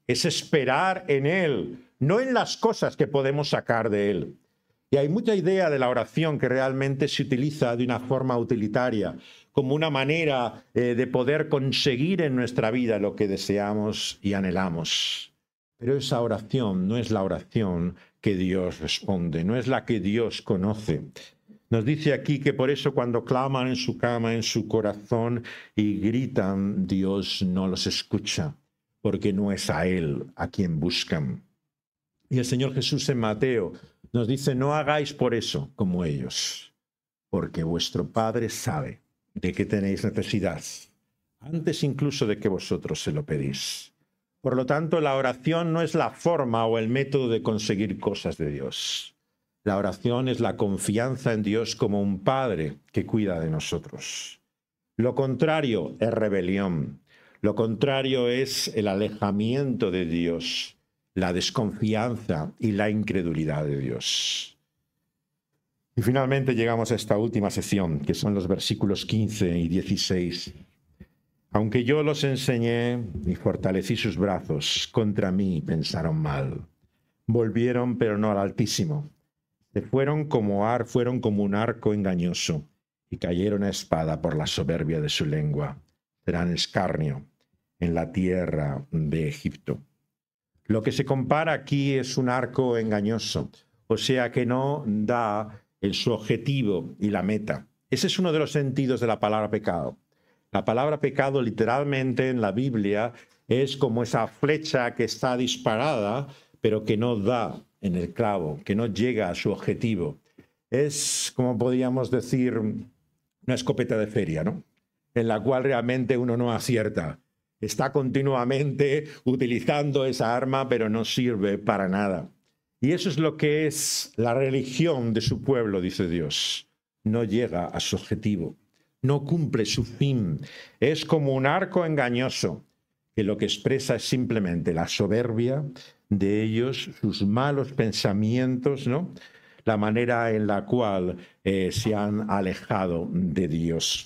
es esperar en Él, no en las cosas que podemos sacar de Él. Y hay mucha idea de la oración que realmente se utiliza de una forma utilitaria, como una manera eh, de poder conseguir en nuestra vida lo que deseamos y anhelamos. Pero esa oración no es la oración que Dios responde, no es la que Dios conoce. Nos dice aquí que por eso cuando claman en su cama, en su corazón y gritan, Dios no los escucha, porque no es a Él a quien buscan. Y el Señor Jesús en Mateo nos dice, no hagáis por eso como ellos, porque vuestro Padre sabe de qué tenéis necesidad, antes incluso de que vosotros se lo pedís. Por lo tanto, la oración no es la forma o el método de conseguir cosas de Dios. La oración es la confianza en Dios como un Padre que cuida de nosotros. Lo contrario es rebelión. Lo contrario es el alejamiento de Dios, la desconfianza y la incredulidad de Dios. Y finalmente llegamos a esta última sección, que son los versículos quince y dieciséis. Aunque yo los enseñé y fortalecí sus brazos, contra mí pensaron mal. Volvieron, pero no al Altísimo. Se fueron como ar, fueron como un arco engañoso, y cayeron a espada por la soberbia de su lengua. Serán escarnio en la tierra de Egipto. Lo que se compara aquí es un arco engañoso, o sea que no da el, su objetivo y la meta. Ese es uno de los sentidos de la palabra pecado. La palabra pecado literalmente en la Biblia es como esa flecha que está disparada, pero que no da en el clavo, que no llega a su objetivo. Es, como podríamos decir, una escopeta de feria, ¿no? En la cual realmente uno no acierta. Está continuamente utilizando esa arma, pero no sirve para nada. Y eso es lo que es la religión de su pueblo, dice Dios. No llega a su objetivo, no cumple su fin. Es como un arco engañoso, que lo que expresa es simplemente la soberbia de ellos, sus malos pensamientos, ¿no? La manera en la cual eh, se han alejado de Dios.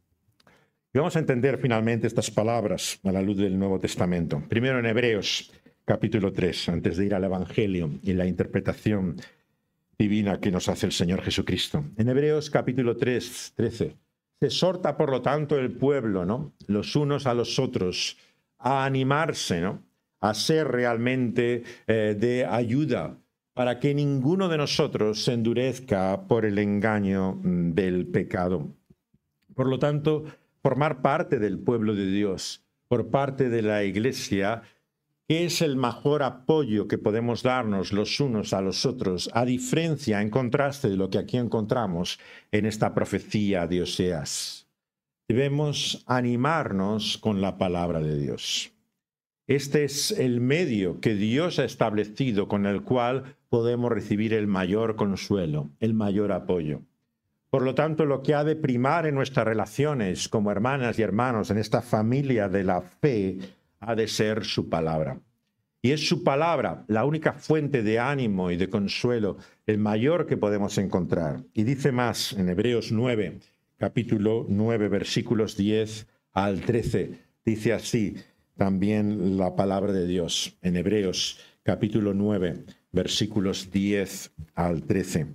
Y vamos a entender finalmente estas palabras a la luz del Nuevo Testamento. Primero en Hebreos, capítulo tres, antes de ir al Evangelio y la interpretación divina que nos hace el Señor Jesucristo. En Hebreos, capítulo tres, trece, se exhorta, por lo tanto, el pueblo, ¿no?, los unos a los otros, a animarse, ¿no?, a ser realmente eh, de ayuda, para que ninguno de nosotros se endurezca por el engaño del pecado. Por lo tanto, formar parte del pueblo de Dios, por parte de la Iglesia, ¿qué es el mejor apoyo que podemos darnos los unos a los otros, a diferencia, en contraste de lo que aquí encontramos en esta profecía de Oseas? Debemos animarnos con la palabra de Dios. Este es el medio que Dios ha establecido con el cual podemos recibir el mayor consuelo, el mayor apoyo. Por lo tanto, lo que ha de primar en nuestras relaciones como hermanas y hermanos en esta familia de la fe ha de ser su palabra. Y es su palabra la única fuente de ánimo y de consuelo, el mayor que podemos encontrar. Y dice más en Hebreos nueve, capítulo nueve, versículos diez al trece. Dice así también la palabra de Dios en Hebreos capítulo nueve, versículos diez al trece.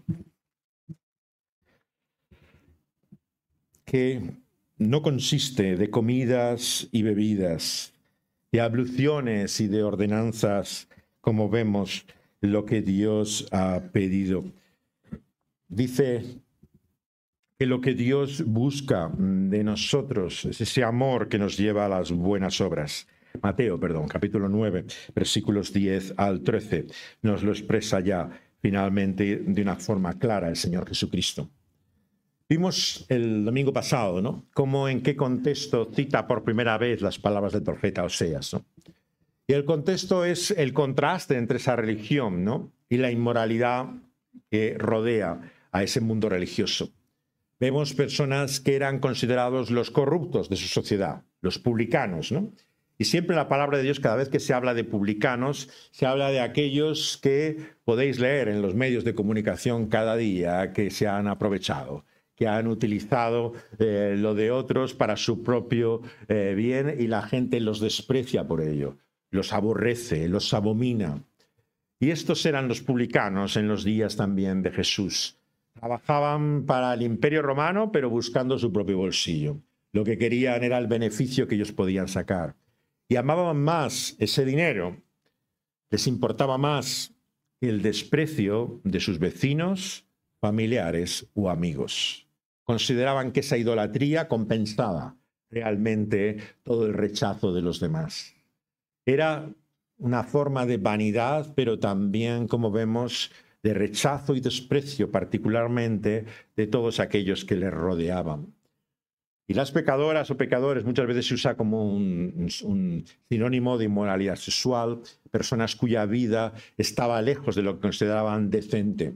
Que no consiste de comidas y bebidas, de abluciones y de ordenanzas, como vemos lo que Dios ha pedido. Dice que lo que Dios busca de nosotros es ese amor que nos lleva a las buenas obras. Mateo, perdón, capítulo nueve, versículos diez al trece, nos lo expresa ya finalmente de una forma clara el Señor Jesucristo. Vimos el domingo pasado, ¿no?, cómo en qué contexto cita por primera vez las palabras del profeta Oseas, ¿no? Y el contexto es el contraste entre esa religión, ¿no?, y la inmoralidad que rodea a ese mundo religioso. Vemos personas que eran considerados los corruptos de su sociedad, los publicanos, ¿no? Y siempre en la palabra de Dios, cada vez que se habla de publicanos, se habla de aquellos que podéis leer en los medios de comunicación cada día, que se han aprovechado, que han utilizado eh, lo de otros para su propio eh, bien y la gente los desprecia por ello. los aborrece, los abomina. Y estos eran los publicanos en los días también de Jesús. Trabajaban para el Imperio Romano, pero buscando su propio bolsillo. Lo que querían era el beneficio que ellos podían sacar. Y amaban más ese dinero, les importaba más el desprecio de sus vecinos, familiares o amigos. Consideraban que esa idolatría compensaba realmente todo el rechazo de los demás. Era una forma de vanidad, pero también, como vemos, de rechazo y desprecio, particularmente de todos aquellos que les rodeaban. Y las pecadoras o pecadores muchas veces se usa como un, un sinónimo de inmoralidad sexual, personas cuya vida estaba lejos de lo que consideraban decente.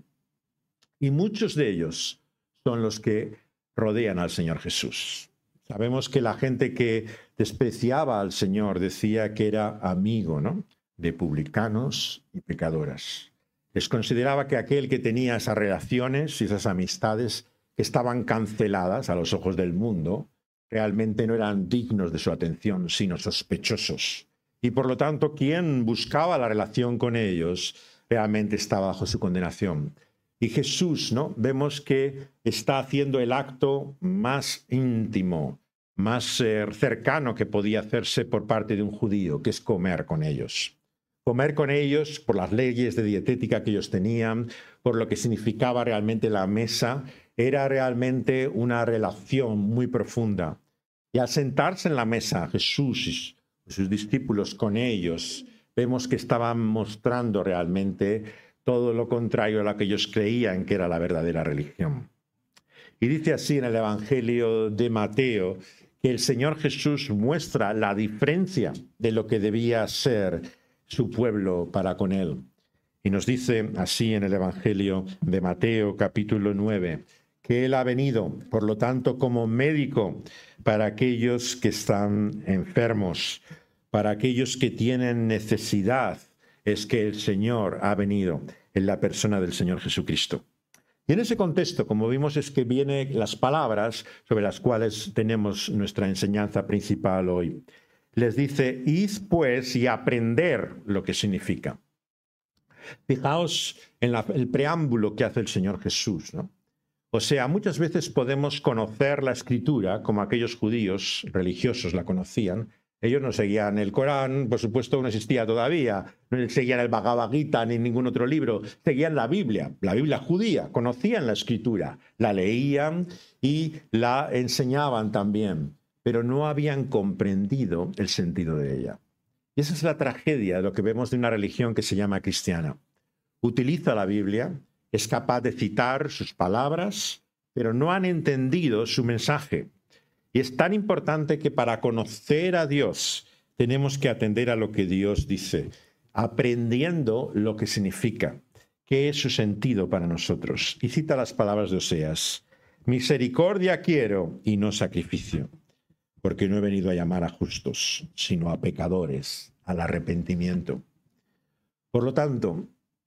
Y muchos de ellos son los que rodean al Señor Jesús. Sabemos que la gente que despreciaba al Señor decía que era amigo, ¿no?, de publicanos y pecadoras. Les consideraba que aquel que tenía esas relaciones y esas amistades que estaban canceladas a los ojos del mundo, realmente no eran dignos de su atención, sino sospechosos. Y por lo tanto, quien buscaba la relación con ellos realmente estaba bajo su condenación. Y Jesús, ¿no?, vemos que está haciendo el acto más íntimo, más eh, cercano que podía hacerse por parte de un judío, que es comer con ellos. Comer con ellos por las leyes de dietética que ellos tenían, por lo que significaba realmente la mesa, era realmente una relación muy profunda. Y al sentarse en la mesa, Jesús y sus discípulos con ellos, vemos que estaban mostrando realmente todo lo contrario a lo que ellos creían que era la verdadera religión. Y dice así en el Evangelio de Mateo que el Señor Jesús muestra la diferencia de lo que debía ser su pueblo para con él. Y nos dice así en el Evangelio de Mateo, capítulo nueve, que él ha venido, por lo tanto, como médico para aquellos que están enfermos, para aquellos que tienen necesidad, es que el Señor ha venido en la persona del Señor Jesucristo. Y en ese contexto, como vimos, es que vienen las palabras sobre las cuales tenemos nuestra enseñanza principal hoy. Les dice, id pues y aprender lo que significa. Fijaos en la, el preámbulo que hace el Señor Jesús, ¿no? O sea, muchas veces podemos conocer la Escritura como aquellos judíos religiosos la conocían. Ellos no seguían el Corán, por supuesto no existía todavía, no seguían el Bhagavad Gita ni ningún otro libro, seguían la Biblia, la Biblia judía, conocían la Escritura, la leían y la enseñaban también, pero no habían comprendido el sentido de ella. Y esa es la tragedia de lo que vemos de una religión que se llama cristiana. Utiliza la Biblia, es capaz de citar sus palabras, pero no han entendido su mensaje. Y es tan importante que para conocer a Dios tenemos que atender a lo que Dios dice, aprendiendo lo que significa, qué es su sentido para nosotros. Y cita las palabras de Oseas, misericordia quiero y no sacrificio, porque no he venido a llamar a justos, sino a pecadores, al arrepentimiento. Por lo tanto,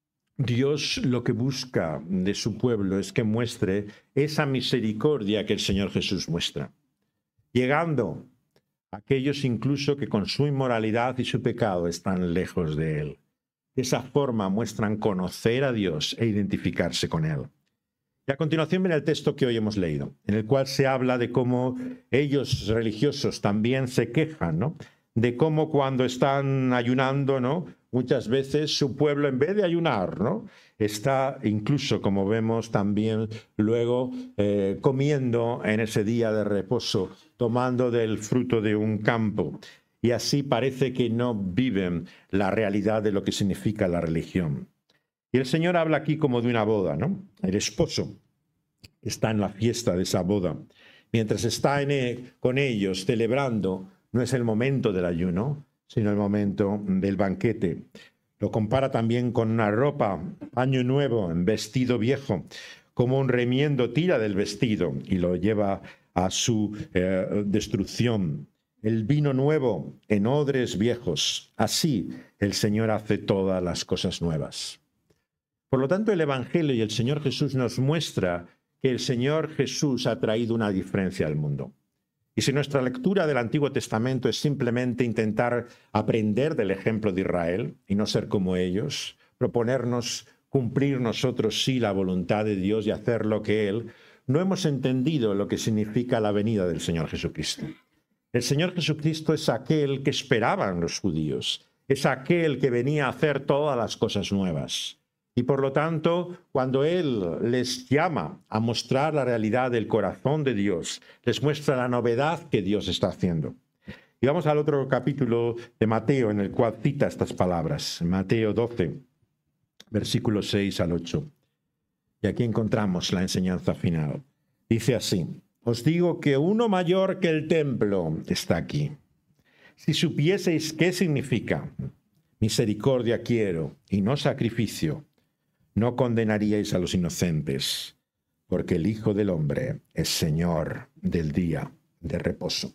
Dios lo que busca de su pueblo es que muestre esa misericordia que el Señor Jesús muestra, llegando a aquellos incluso que con su inmoralidad y su pecado están lejos de Él. De esa forma muestran conocer a Dios e identificarse con Él. Y a continuación viene el texto que hoy hemos leído, en el cual se habla de cómo ellos religiosos también se quejan, ¿no?, de cómo cuando están ayunando, ¿no?, muchas veces su pueblo, en vez de ayunar, ¿no?, está incluso, como vemos también luego, eh, comiendo en ese día de reposo, tomando del fruto de un campo. Y así parece que no viven la realidad de lo que significa la religión. Y el Señor habla aquí como de una boda, ¿no? El esposo está en la fiesta de esa boda. Mientras está en él, con ellos celebrando, no es el momento del ayuno, sino el momento del banquete. Lo compara también con una ropa, paño nuevo, vestido viejo, como un remiendo tira del vestido y lo lleva a su eh, destrucción. El vino nuevo en odres viejos. Así el Señor hace todas las cosas nuevas. Por lo tanto, el Evangelio y el Señor Jesús nos muestra que el Señor Jesús ha traído una diferencia al mundo. Y si nuestra lectura del Antiguo Testamento es simplemente intentar aprender del ejemplo de Israel y no ser como ellos, proponernos cumplir nosotros sí la voluntad de Dios y hacer lo que Él, no hemos entendido lo que significa la venida del Señor Jesucristo. El Señor Jesucristo es aquel que esperaban los judíos, es aquel que venía a hacer todas las cosas nuevas. Y por lo tanto, cuando Él les llama a mostrar la realidad del corazón de Dios, les muestra la novedad que Dios está haciendo. Y vamos al otro capítulo de Mateo, en el cual cita estas palabras, Mateo doce, versículos seis al ocho. Y aquí encontramos la enseñanza final. Dice así: os digo que uno mayor que el templo está aquí. Si supieseis qué significa misericordia quiero y no sacrificio, no condenaríais a los inocentes, porque el Hijo del Hombre es Señor del día de reposo.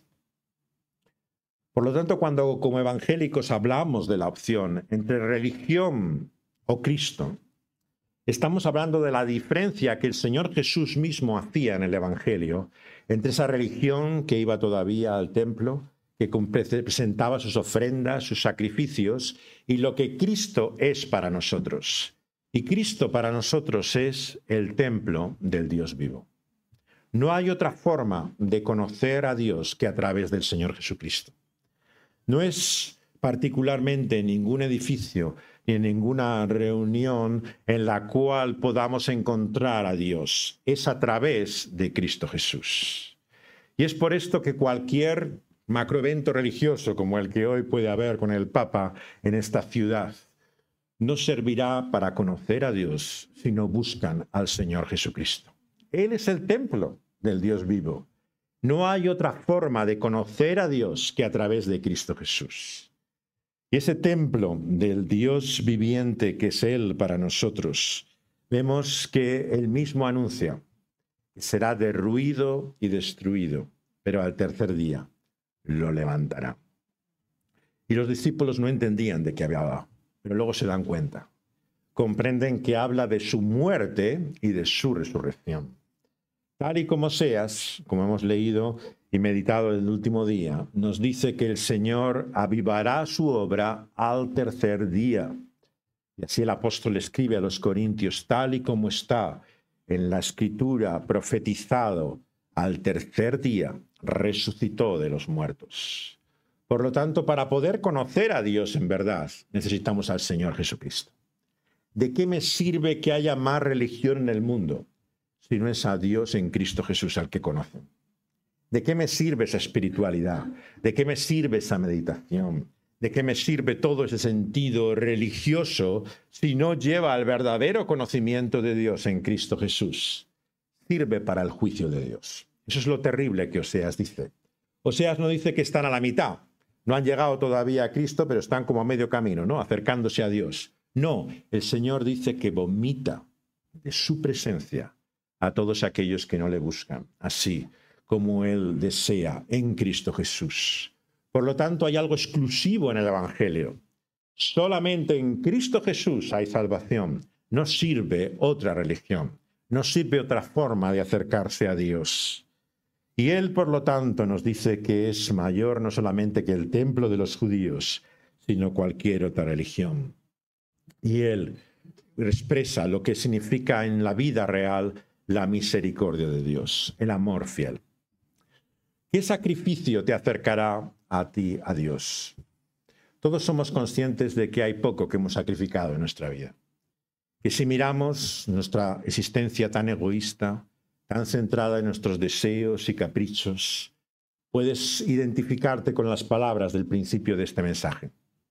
Por lo tanto, cuando como evangélicos hablamos de la opción entre religión o Cristo, estamos hablando de la diferencia que el Señor Jesús mismo hacía en el Evangelio entre esa religión que iba todavía al templo, que presentaba sus ofrendas, sus sacrificios, y lo que Cristo es para nosotros. Y Cristo para nosotros es el templo del Dios vivo. No hay otra forma de conocer a Dios que a través del Señor Jesucristo. No es particularmente en ningún edificio ni en ninguna reunión en la cual podamos encontrar a Dios. Es a través de Cristo Jesús. Y es por esto que cualquier macroevento religioso como el que hoy puede haber con el Papa en esta ciudad no servirá para conocer a Dios si no buscan al Señor Jesucristo. Él es el templo del Dios vivo. No hay otra forma de conocer a Dios que a través de Cristo Jesús. Y ese templo del Dios viviente que es Él para nosotros, vemos que Él mismo anuncia que será derruido y destruido, pero al tercer día lo levantará. Y los discípulos no entendían de qué hablaba, pero luego se dan cuenta. Comprenden que habla de su muerte y de su resurrección. Tal y como Oseas, como hemos leído y meditado el último día, nos dice que el Señor avivará su obra al tercer día. Y así el apóstol escribe a los Corintios, tal y como está en la Escritura profetizado, al tercer día resucitó de los muertos. Por lo tanto, para poder conocer a Dios en verdad, necesitamos al Señor Jesucristo. ¿De qué me sirve que haya más religión en el mundo si no es a Dios en Cristo Jesús al que conocen? ¿De qué me sirve esa espiritualidad? ¿De qué me sirve esa meditación? ¿De qué me sirve todo ese sentido religioso si no lleva al verdadero conocimiento de Dios en Cristo Jesús? Sirve para el juicio de Dios. Eso es lo terrible que Oseas dice. Oseas no dice que están a la mitad. No han llegado todavía a Cristo, pero están como a medio camino, ¿no? Acercándose a Dios. No, el Señor dice que vomita de su presencia a todos aquellos que no le buscan, así como Él desea en Cristo Jesús. Por lo tanto, hay algo exclusivo en el Evangelio. Solamente en Cristo Jesús hay salvación. No sirve otra religión. No sirve otra forma de acercarse a Dios. Y Él, por lo tanto, nos dice que es mayor no solamente que el templo de los judíos, sino cualquier otra religión. Y Él expresa lo que significa en la vida real la misericordia de Dios, el amor fiel. ¿Qué sacrificio te acercará a ti, a Dios? Todos somos conscientes de que hay poco que hemos sacrificado en nuestra vida. Que si miramos nuestra existencia tan egoísta, tan centrada en nuestros deseos y caprichos, puedes identificarte con las palabras del principio de este mensaje.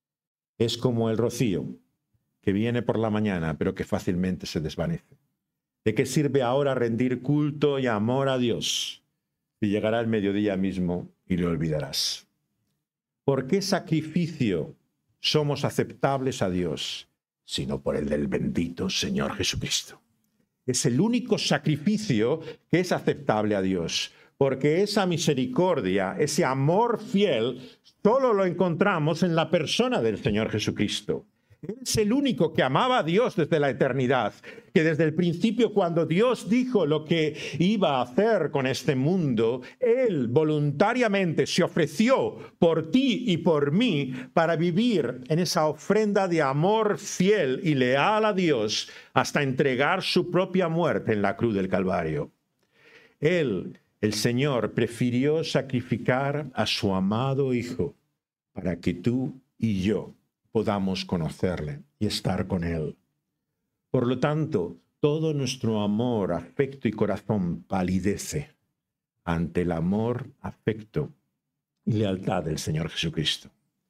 Es como el rocío, que viene por la mañana, pero que fácilmente se desvanece. ¿De qué sirve ahora rendir culto y amor a Dios si llegará el mediodía mismo y lo olvidarás? ¿Por qué sacrificio somos aceptables a Dios, sino por el del bendito Señor Jesucristo? Es el único sacrificio que es aceptable a Dios, porque esa misericordia, ese amor fiel, solo lo encontramos en la persona del Señor Jesucristo. Él es el único que amaba a Dios desde la eternidad, que desde el principio, cuando Dios dijo lo que iba a hacer con este mundo, Él voluntariamente se ofreció por ti y por mí para vivir en esa ofrenda de amor fiel y leal a Dios hasta entregar su propia muerte en la cruz del Calvario. Él, el Señor, prefirió sacrificar a su amado Hijo para que tú y yo podamos conocerle y estar con Él. Por lo tanto, todo nuestro amor, afecto y corazón palidece ante el amor, afecto y lealtad del Señor Jesucristo.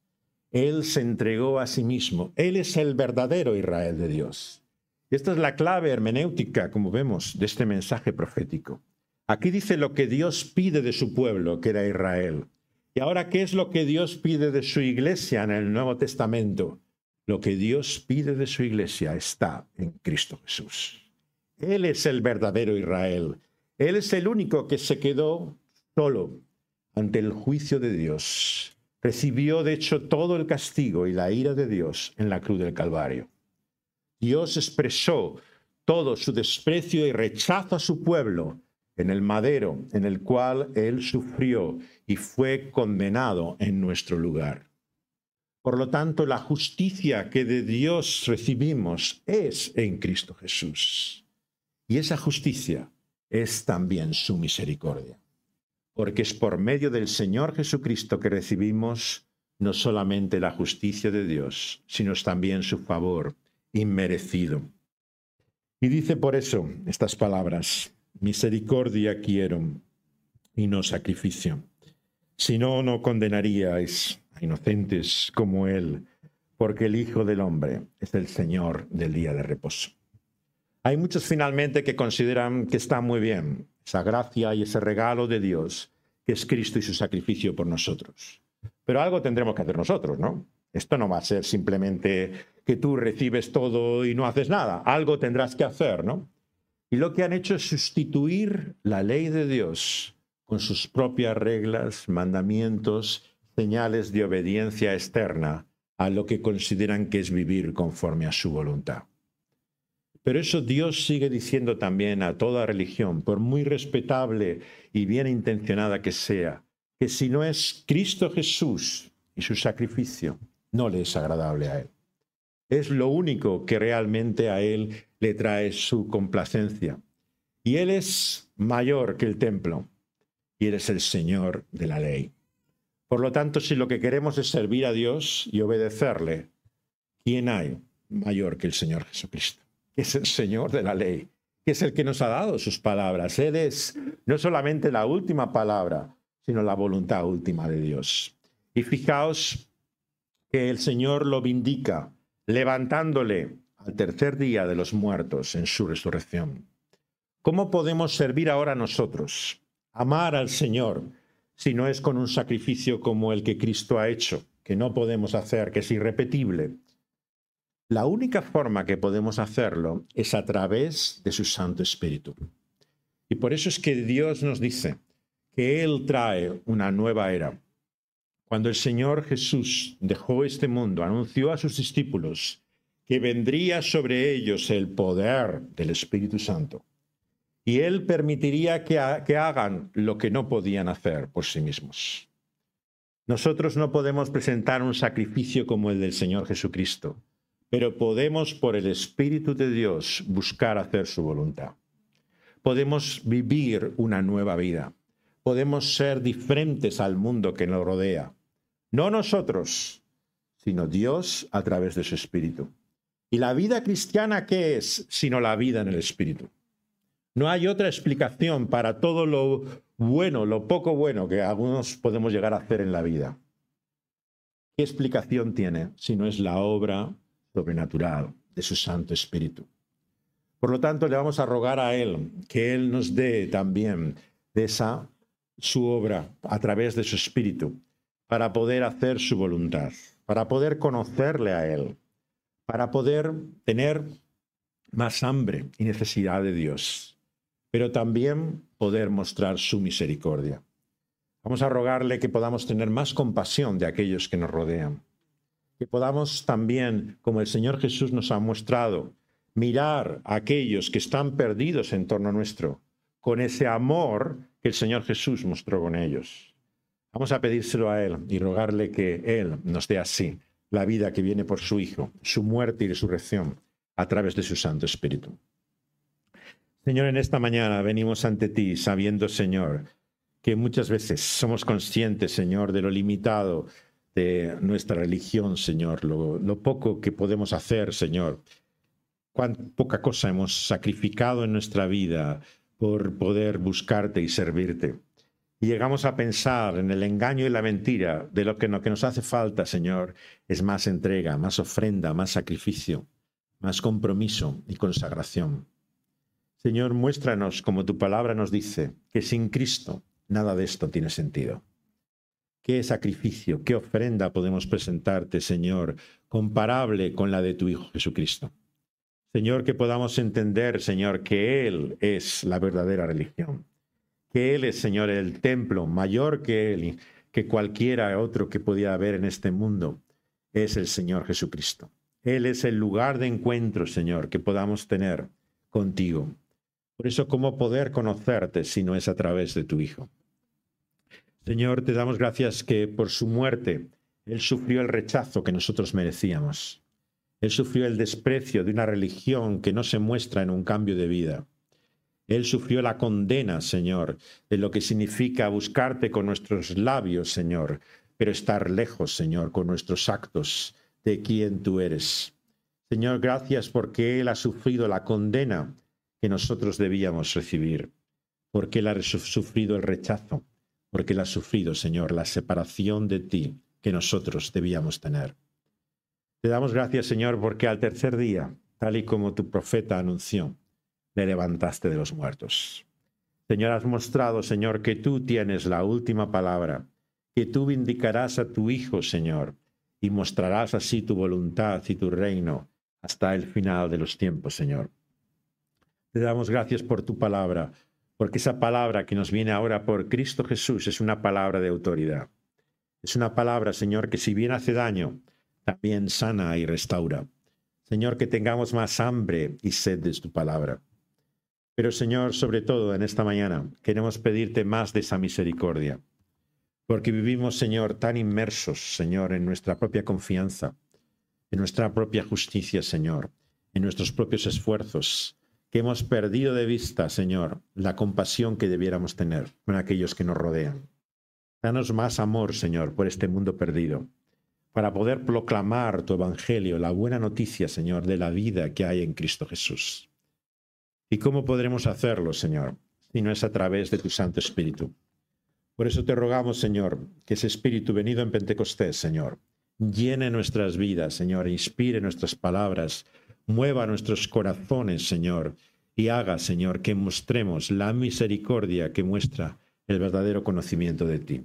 Él se entregó a sí mismo. Él es el verdadero Israel de Dios. Esta es la clave hermenéutica, como vemos, de este mensaje profético. Aquí dice lo que Dios pide de su pueblo, que era Israel. Y ahora, ¿qué es lo que Dios pide de su iglesia en el Nuevo Testamento? Lo que Dios pide de su iglesia está en Cristo Jesús. Él es el verdadero Israel. Él es el único que se quedó solo ante el juicio de Dios. Recibió, de hecho, todo el castigo y la ira de Dios en la cruz del Calvario. Dios expresó todo su desprecio y rechazo a su pueblo en el madero en el cual Él sufrió y fue condenado en nuestro lugar. Por lo tanto, la justicia que de Dios recibimos es en Cristo Jesús. Y esa justicia es también su misericordia. Porque es por medio del Señor Jesucristo que recibimos no solamente la justicia de Dios, sino también su favor inmerecido. Y dice por eso estas palabras: misericordia quiero y no sacrificio. Si no, no condenaríais a inocentes como Él, porque el Hijo del Hombre es el Señor del día de reposo. Hay muchos finalmente que consideran que está muy bien esa gracia y ese regalo de Dios, que es Cristo y su sacrificio por nosotros. Pero algo tendremos que hacer nosotros, ¿no? Esto no va a ser simplemente que tú recibes todo y no haces nada. Algo tendrás que hacer, ¿no? Y lo que han hecho es sustituir la ley de Dios con sus propias reglas, mandamientos, señales de obediencia externa a lo que consideran que es vivir conforme a su voluntad. Pero eso Dios sigue diciendo también a toda religión, por muy respetable y bien intencionada que sea, que si no es Cristo Jesús y su sacrificio, no le es agradable a Él. Es lo único que realmente a Él le trae su complacencia. Y Él es mayor que el templo, y Él es el Señor de la ley. Por lo tanto, si lo que queremos es servir a Dios y obedecerle, ¿quién hay mayor que el Señor Jesucristo? Que es el Señor de la ley, que es el que nos ha dado sus palabras. Él es no solamente la última palabra, sino la voluntad última de Dios. Y fijaos que el Señor lo vindica, levantándole al tercer día de los muertos en su resurrección. ¿Cómo podemos servir ahora nosotros? Amar al Señor, si no es con un sacrificio como el que Cristo ha hecho, que no podemos hacer, que es irrepetible. La única forma que podemos hacerlo es a través de su Santo Espíritu. Y por eso es que Dios nos dice que Él trae una nueva era. Cuando el Señor Jesús dejó este mundo, anunció a sus discípulos que vendría sobre ellos el poder del Espíritu Santo. Y Él permitiría que, ha, que hagan lo que no podían hacer por sí mismos. Nosotros no podemos presentar un sacrificio como el del Señor Jesucristo, pero podemos, por el Espíritu de Dios, buscar hacer su voluntad. Podemos vivir una nueva vida. Podemos ser diferentes al mundo que nos rodea. No nosotros, sino Dios a través de su Espíritu. ¿Y la vida cristiana qué es, sino la vida en el Espíritu? No hay otra explicación para todo lo bueno, lo poco bueno que algunos podemos llegar a hacer en la vida. ¿Qué explicación tiene si no es la obra sobrenatural de su Santo Espíritu? Por lo tanto, le vamos a rogar a Él que Él nos dé también de esa su obra a través de su Espíritu para poder hacer su voluntad, para poder conocerle a Él, para poder tener más hambre y necesidad de Dios, pero también poder mostrar su misericordia. Vamos a rogarle que podamos tener más compasión de aquellos que nos rodean, que podamos también, como el Señor Jesús nos ha mostrado, mirar a aquellos que están perdidos en torno nuestro, con ese amor que el Señor Jesús mostró con ellos. Vamos a pedírselo a Él y rogarle que Él nos dé así la vida que viene por su Hijo, su muerte y resurrección a través de su Santo Espíritu. Señor, en esta mañana venimos ante ti sabiendo, Señor, que muchas veces somos conscientes, Señor, de lo limitado de nuestra religión, Señor, lo, lo poco que podemos hacer, Señor, cuán poca cosa hemos sacrificado en nuestra vida por poder buscarte y servirte. Y llegamos a pensar en el engaño y la mentira de lo que, lo que nos hace falta, Señor, es más entrega, más ofrenda, más sacrificio, más compromiso y consagración. Señor, muéstranos, como tu palabra nos dice, que sin Cristo nada de esto tiene sentido. ¿Qué sacrificio, qué ofrenda podemos presentarte, Señor, comparable con la de tu Hijo Jesucristo? Señor, que podamos entender, Señor, que Él es la verdadera religión, que Él es, Señor, el templo mayor que Él, que cualquiera otro que podía haber en este mundo, es el Señor Jesucristo. Él es el lugar de encuentro, Señor, que podamos tener contigo. Por eso, ¿cómo poder conocerte si no es a través de tu Hijo? Señor, te damos gracias que por su muerte Él sufrió el rechazo que nosotros merecíamos. Él sufrió el desprecio de una religión que no se muestra en un cambio de vida. Él sufrió la condena, Señor, de lo que significa buscarte con nuestros labios, Señor, pero estar lejos, Señor, con nuestros actos de quien tú eres. Señor, gracias porque Él ha sufrido la condena que nosotros debíamos recibir, porque Él ha sufrido el rechazo, porque Él ha sufrido, Señor, la separación de ti que nosotros debíamos tener. Te damos gracias, Señor, porque al tercer día, tal y como tu profeta anunció, le levantaste de los muertos. Señor, has mostrado, Señor, que tú tienes la última palabra, que tú vindicarás a tu Hijo, Señor, y mostrarás así tu voluntad y tu reino hasta el final de los tiempos, Señor. Te damos gracias por tu palabra, porque esa palabra que nos viene ahora por Cristo Jesús es una palabra de autoridad. Es una palabra, Señor, que si bien hace daño, también sana y restaura. Señor, que tengamos más hambre y sed de tu palabra. Pero, Señor, sobre todo en esta mañana, queremos pedirte más de esa misericordia. Porque vivimos, Señor, tan inmersos, Señor, en nuestra propia confianza, en nuestra propia justicia, Señor, en nuestros propios esfuerzos, que hemos perdido de vista, Señor, la compasión que debiéramos tener con aquellos que nos rodean. Danos más amor, Señor, por este mundo perdido, para poder proclamar tu evangelio, la buena noticia, Señor, de la vida que hay en Cristo Jesús. ¿Y cómo podremos hacerlo, Señor, si no es a través de tu Santo Espíritu? Por eso te rogamos, Señor, que ese Espíritu venido en Pentecostés, Señor, llene nuestras vidas, Señor, inspire nuestras palabras, mueva nuestros corazones, Señor, y haga, Señor, que mostremos la misericordia que muestra el verdadero conocimiento de ti.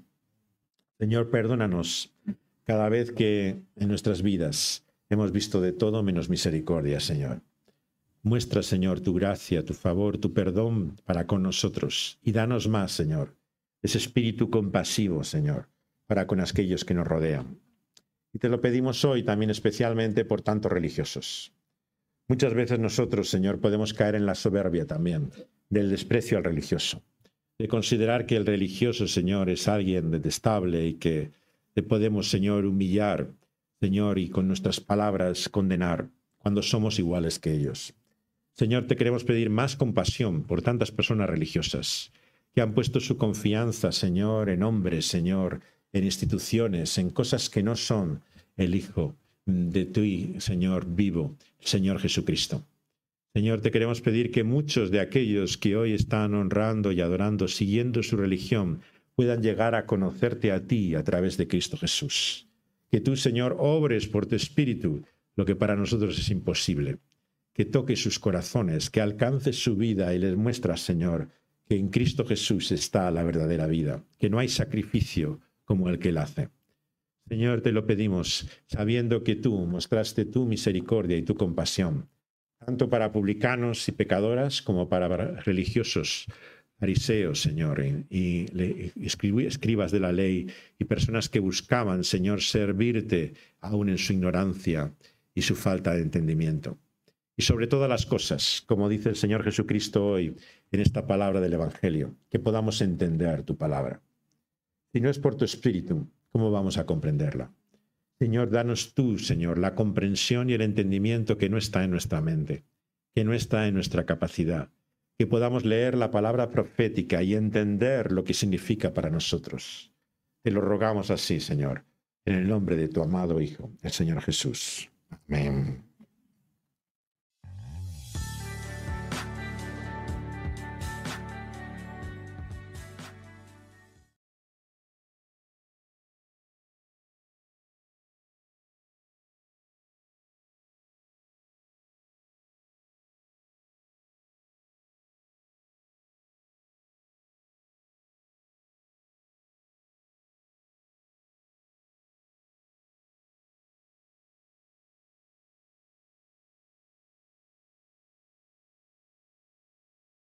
Señor, perdónanos cada vez que en nuestras vidas hemos visto de todo menos misericordia, Señor. Muestra, Señor, tu gracia, tu favor, tu perdón para con nosotros y danos más, Señor, ese espíritu compasivo, Señor, para con aquellos que nos rodean. Y te lo pedimos hoy también especialmente por tantos religiosos. Muchas veces nosotros, Señor, podemos caer en la soberbia también, del desprecio al religioso, de considerar que el religioso, Señor, es alguien detestable y que le podemos, Señor, humillar, Señor, y con nuestras palabras condenar cuando somos iguales que ellos. Señor, te queremos pedir más compasión por tantas personas religiosas que han puesto su confianza, Señor, en hombres, Señor, en instituciones, en cosas que no son el Hijo de ti, Señor, vivo, el Señor Jesucristo. Señor, te queremos pedir que muchos de aquellos que hoy están honrando y adorando, siguiendo su religión, puedan llegar a conocerte a ti a través de Cristo Jesús. Que tú, Señor, obres por tu Espíritu lo que para nosotros es imposible. Que toques sus corazones, que alcances su vida y les muestras, Señor, que en Cristo Jesús está la verdadera vida, que no hay sacrificio como el que Él hace. Señor, te lo pedimos, sabiendo que tú mostraste tu misericordia y tu compasión, tanto para publicanos y pecadoras como para religiosos fariseos, Señor, y, y escribas de la ley, y personas que buscaban, Señor, servirte aún en su ignorancia y su falta de entendimiento. Y sobre todas las cosas, como dice el Señor Jesucristo hoy en esta palabra del Evangelio, que podamos entender tu palabra. Si no es por tu Espíritu, ¿cómo vamos a comprenderla? Señor, danos tú, Señor, la comprensión y el entendimiento que no está en nuestra mente, que no está en nuestra capacidad, que podamos leer la palabra profética y entender lo que significa para nosotros. Te lo rogamos así, Señor, en el nombre de tu amado Hijo, el Señor Jesús. Amén.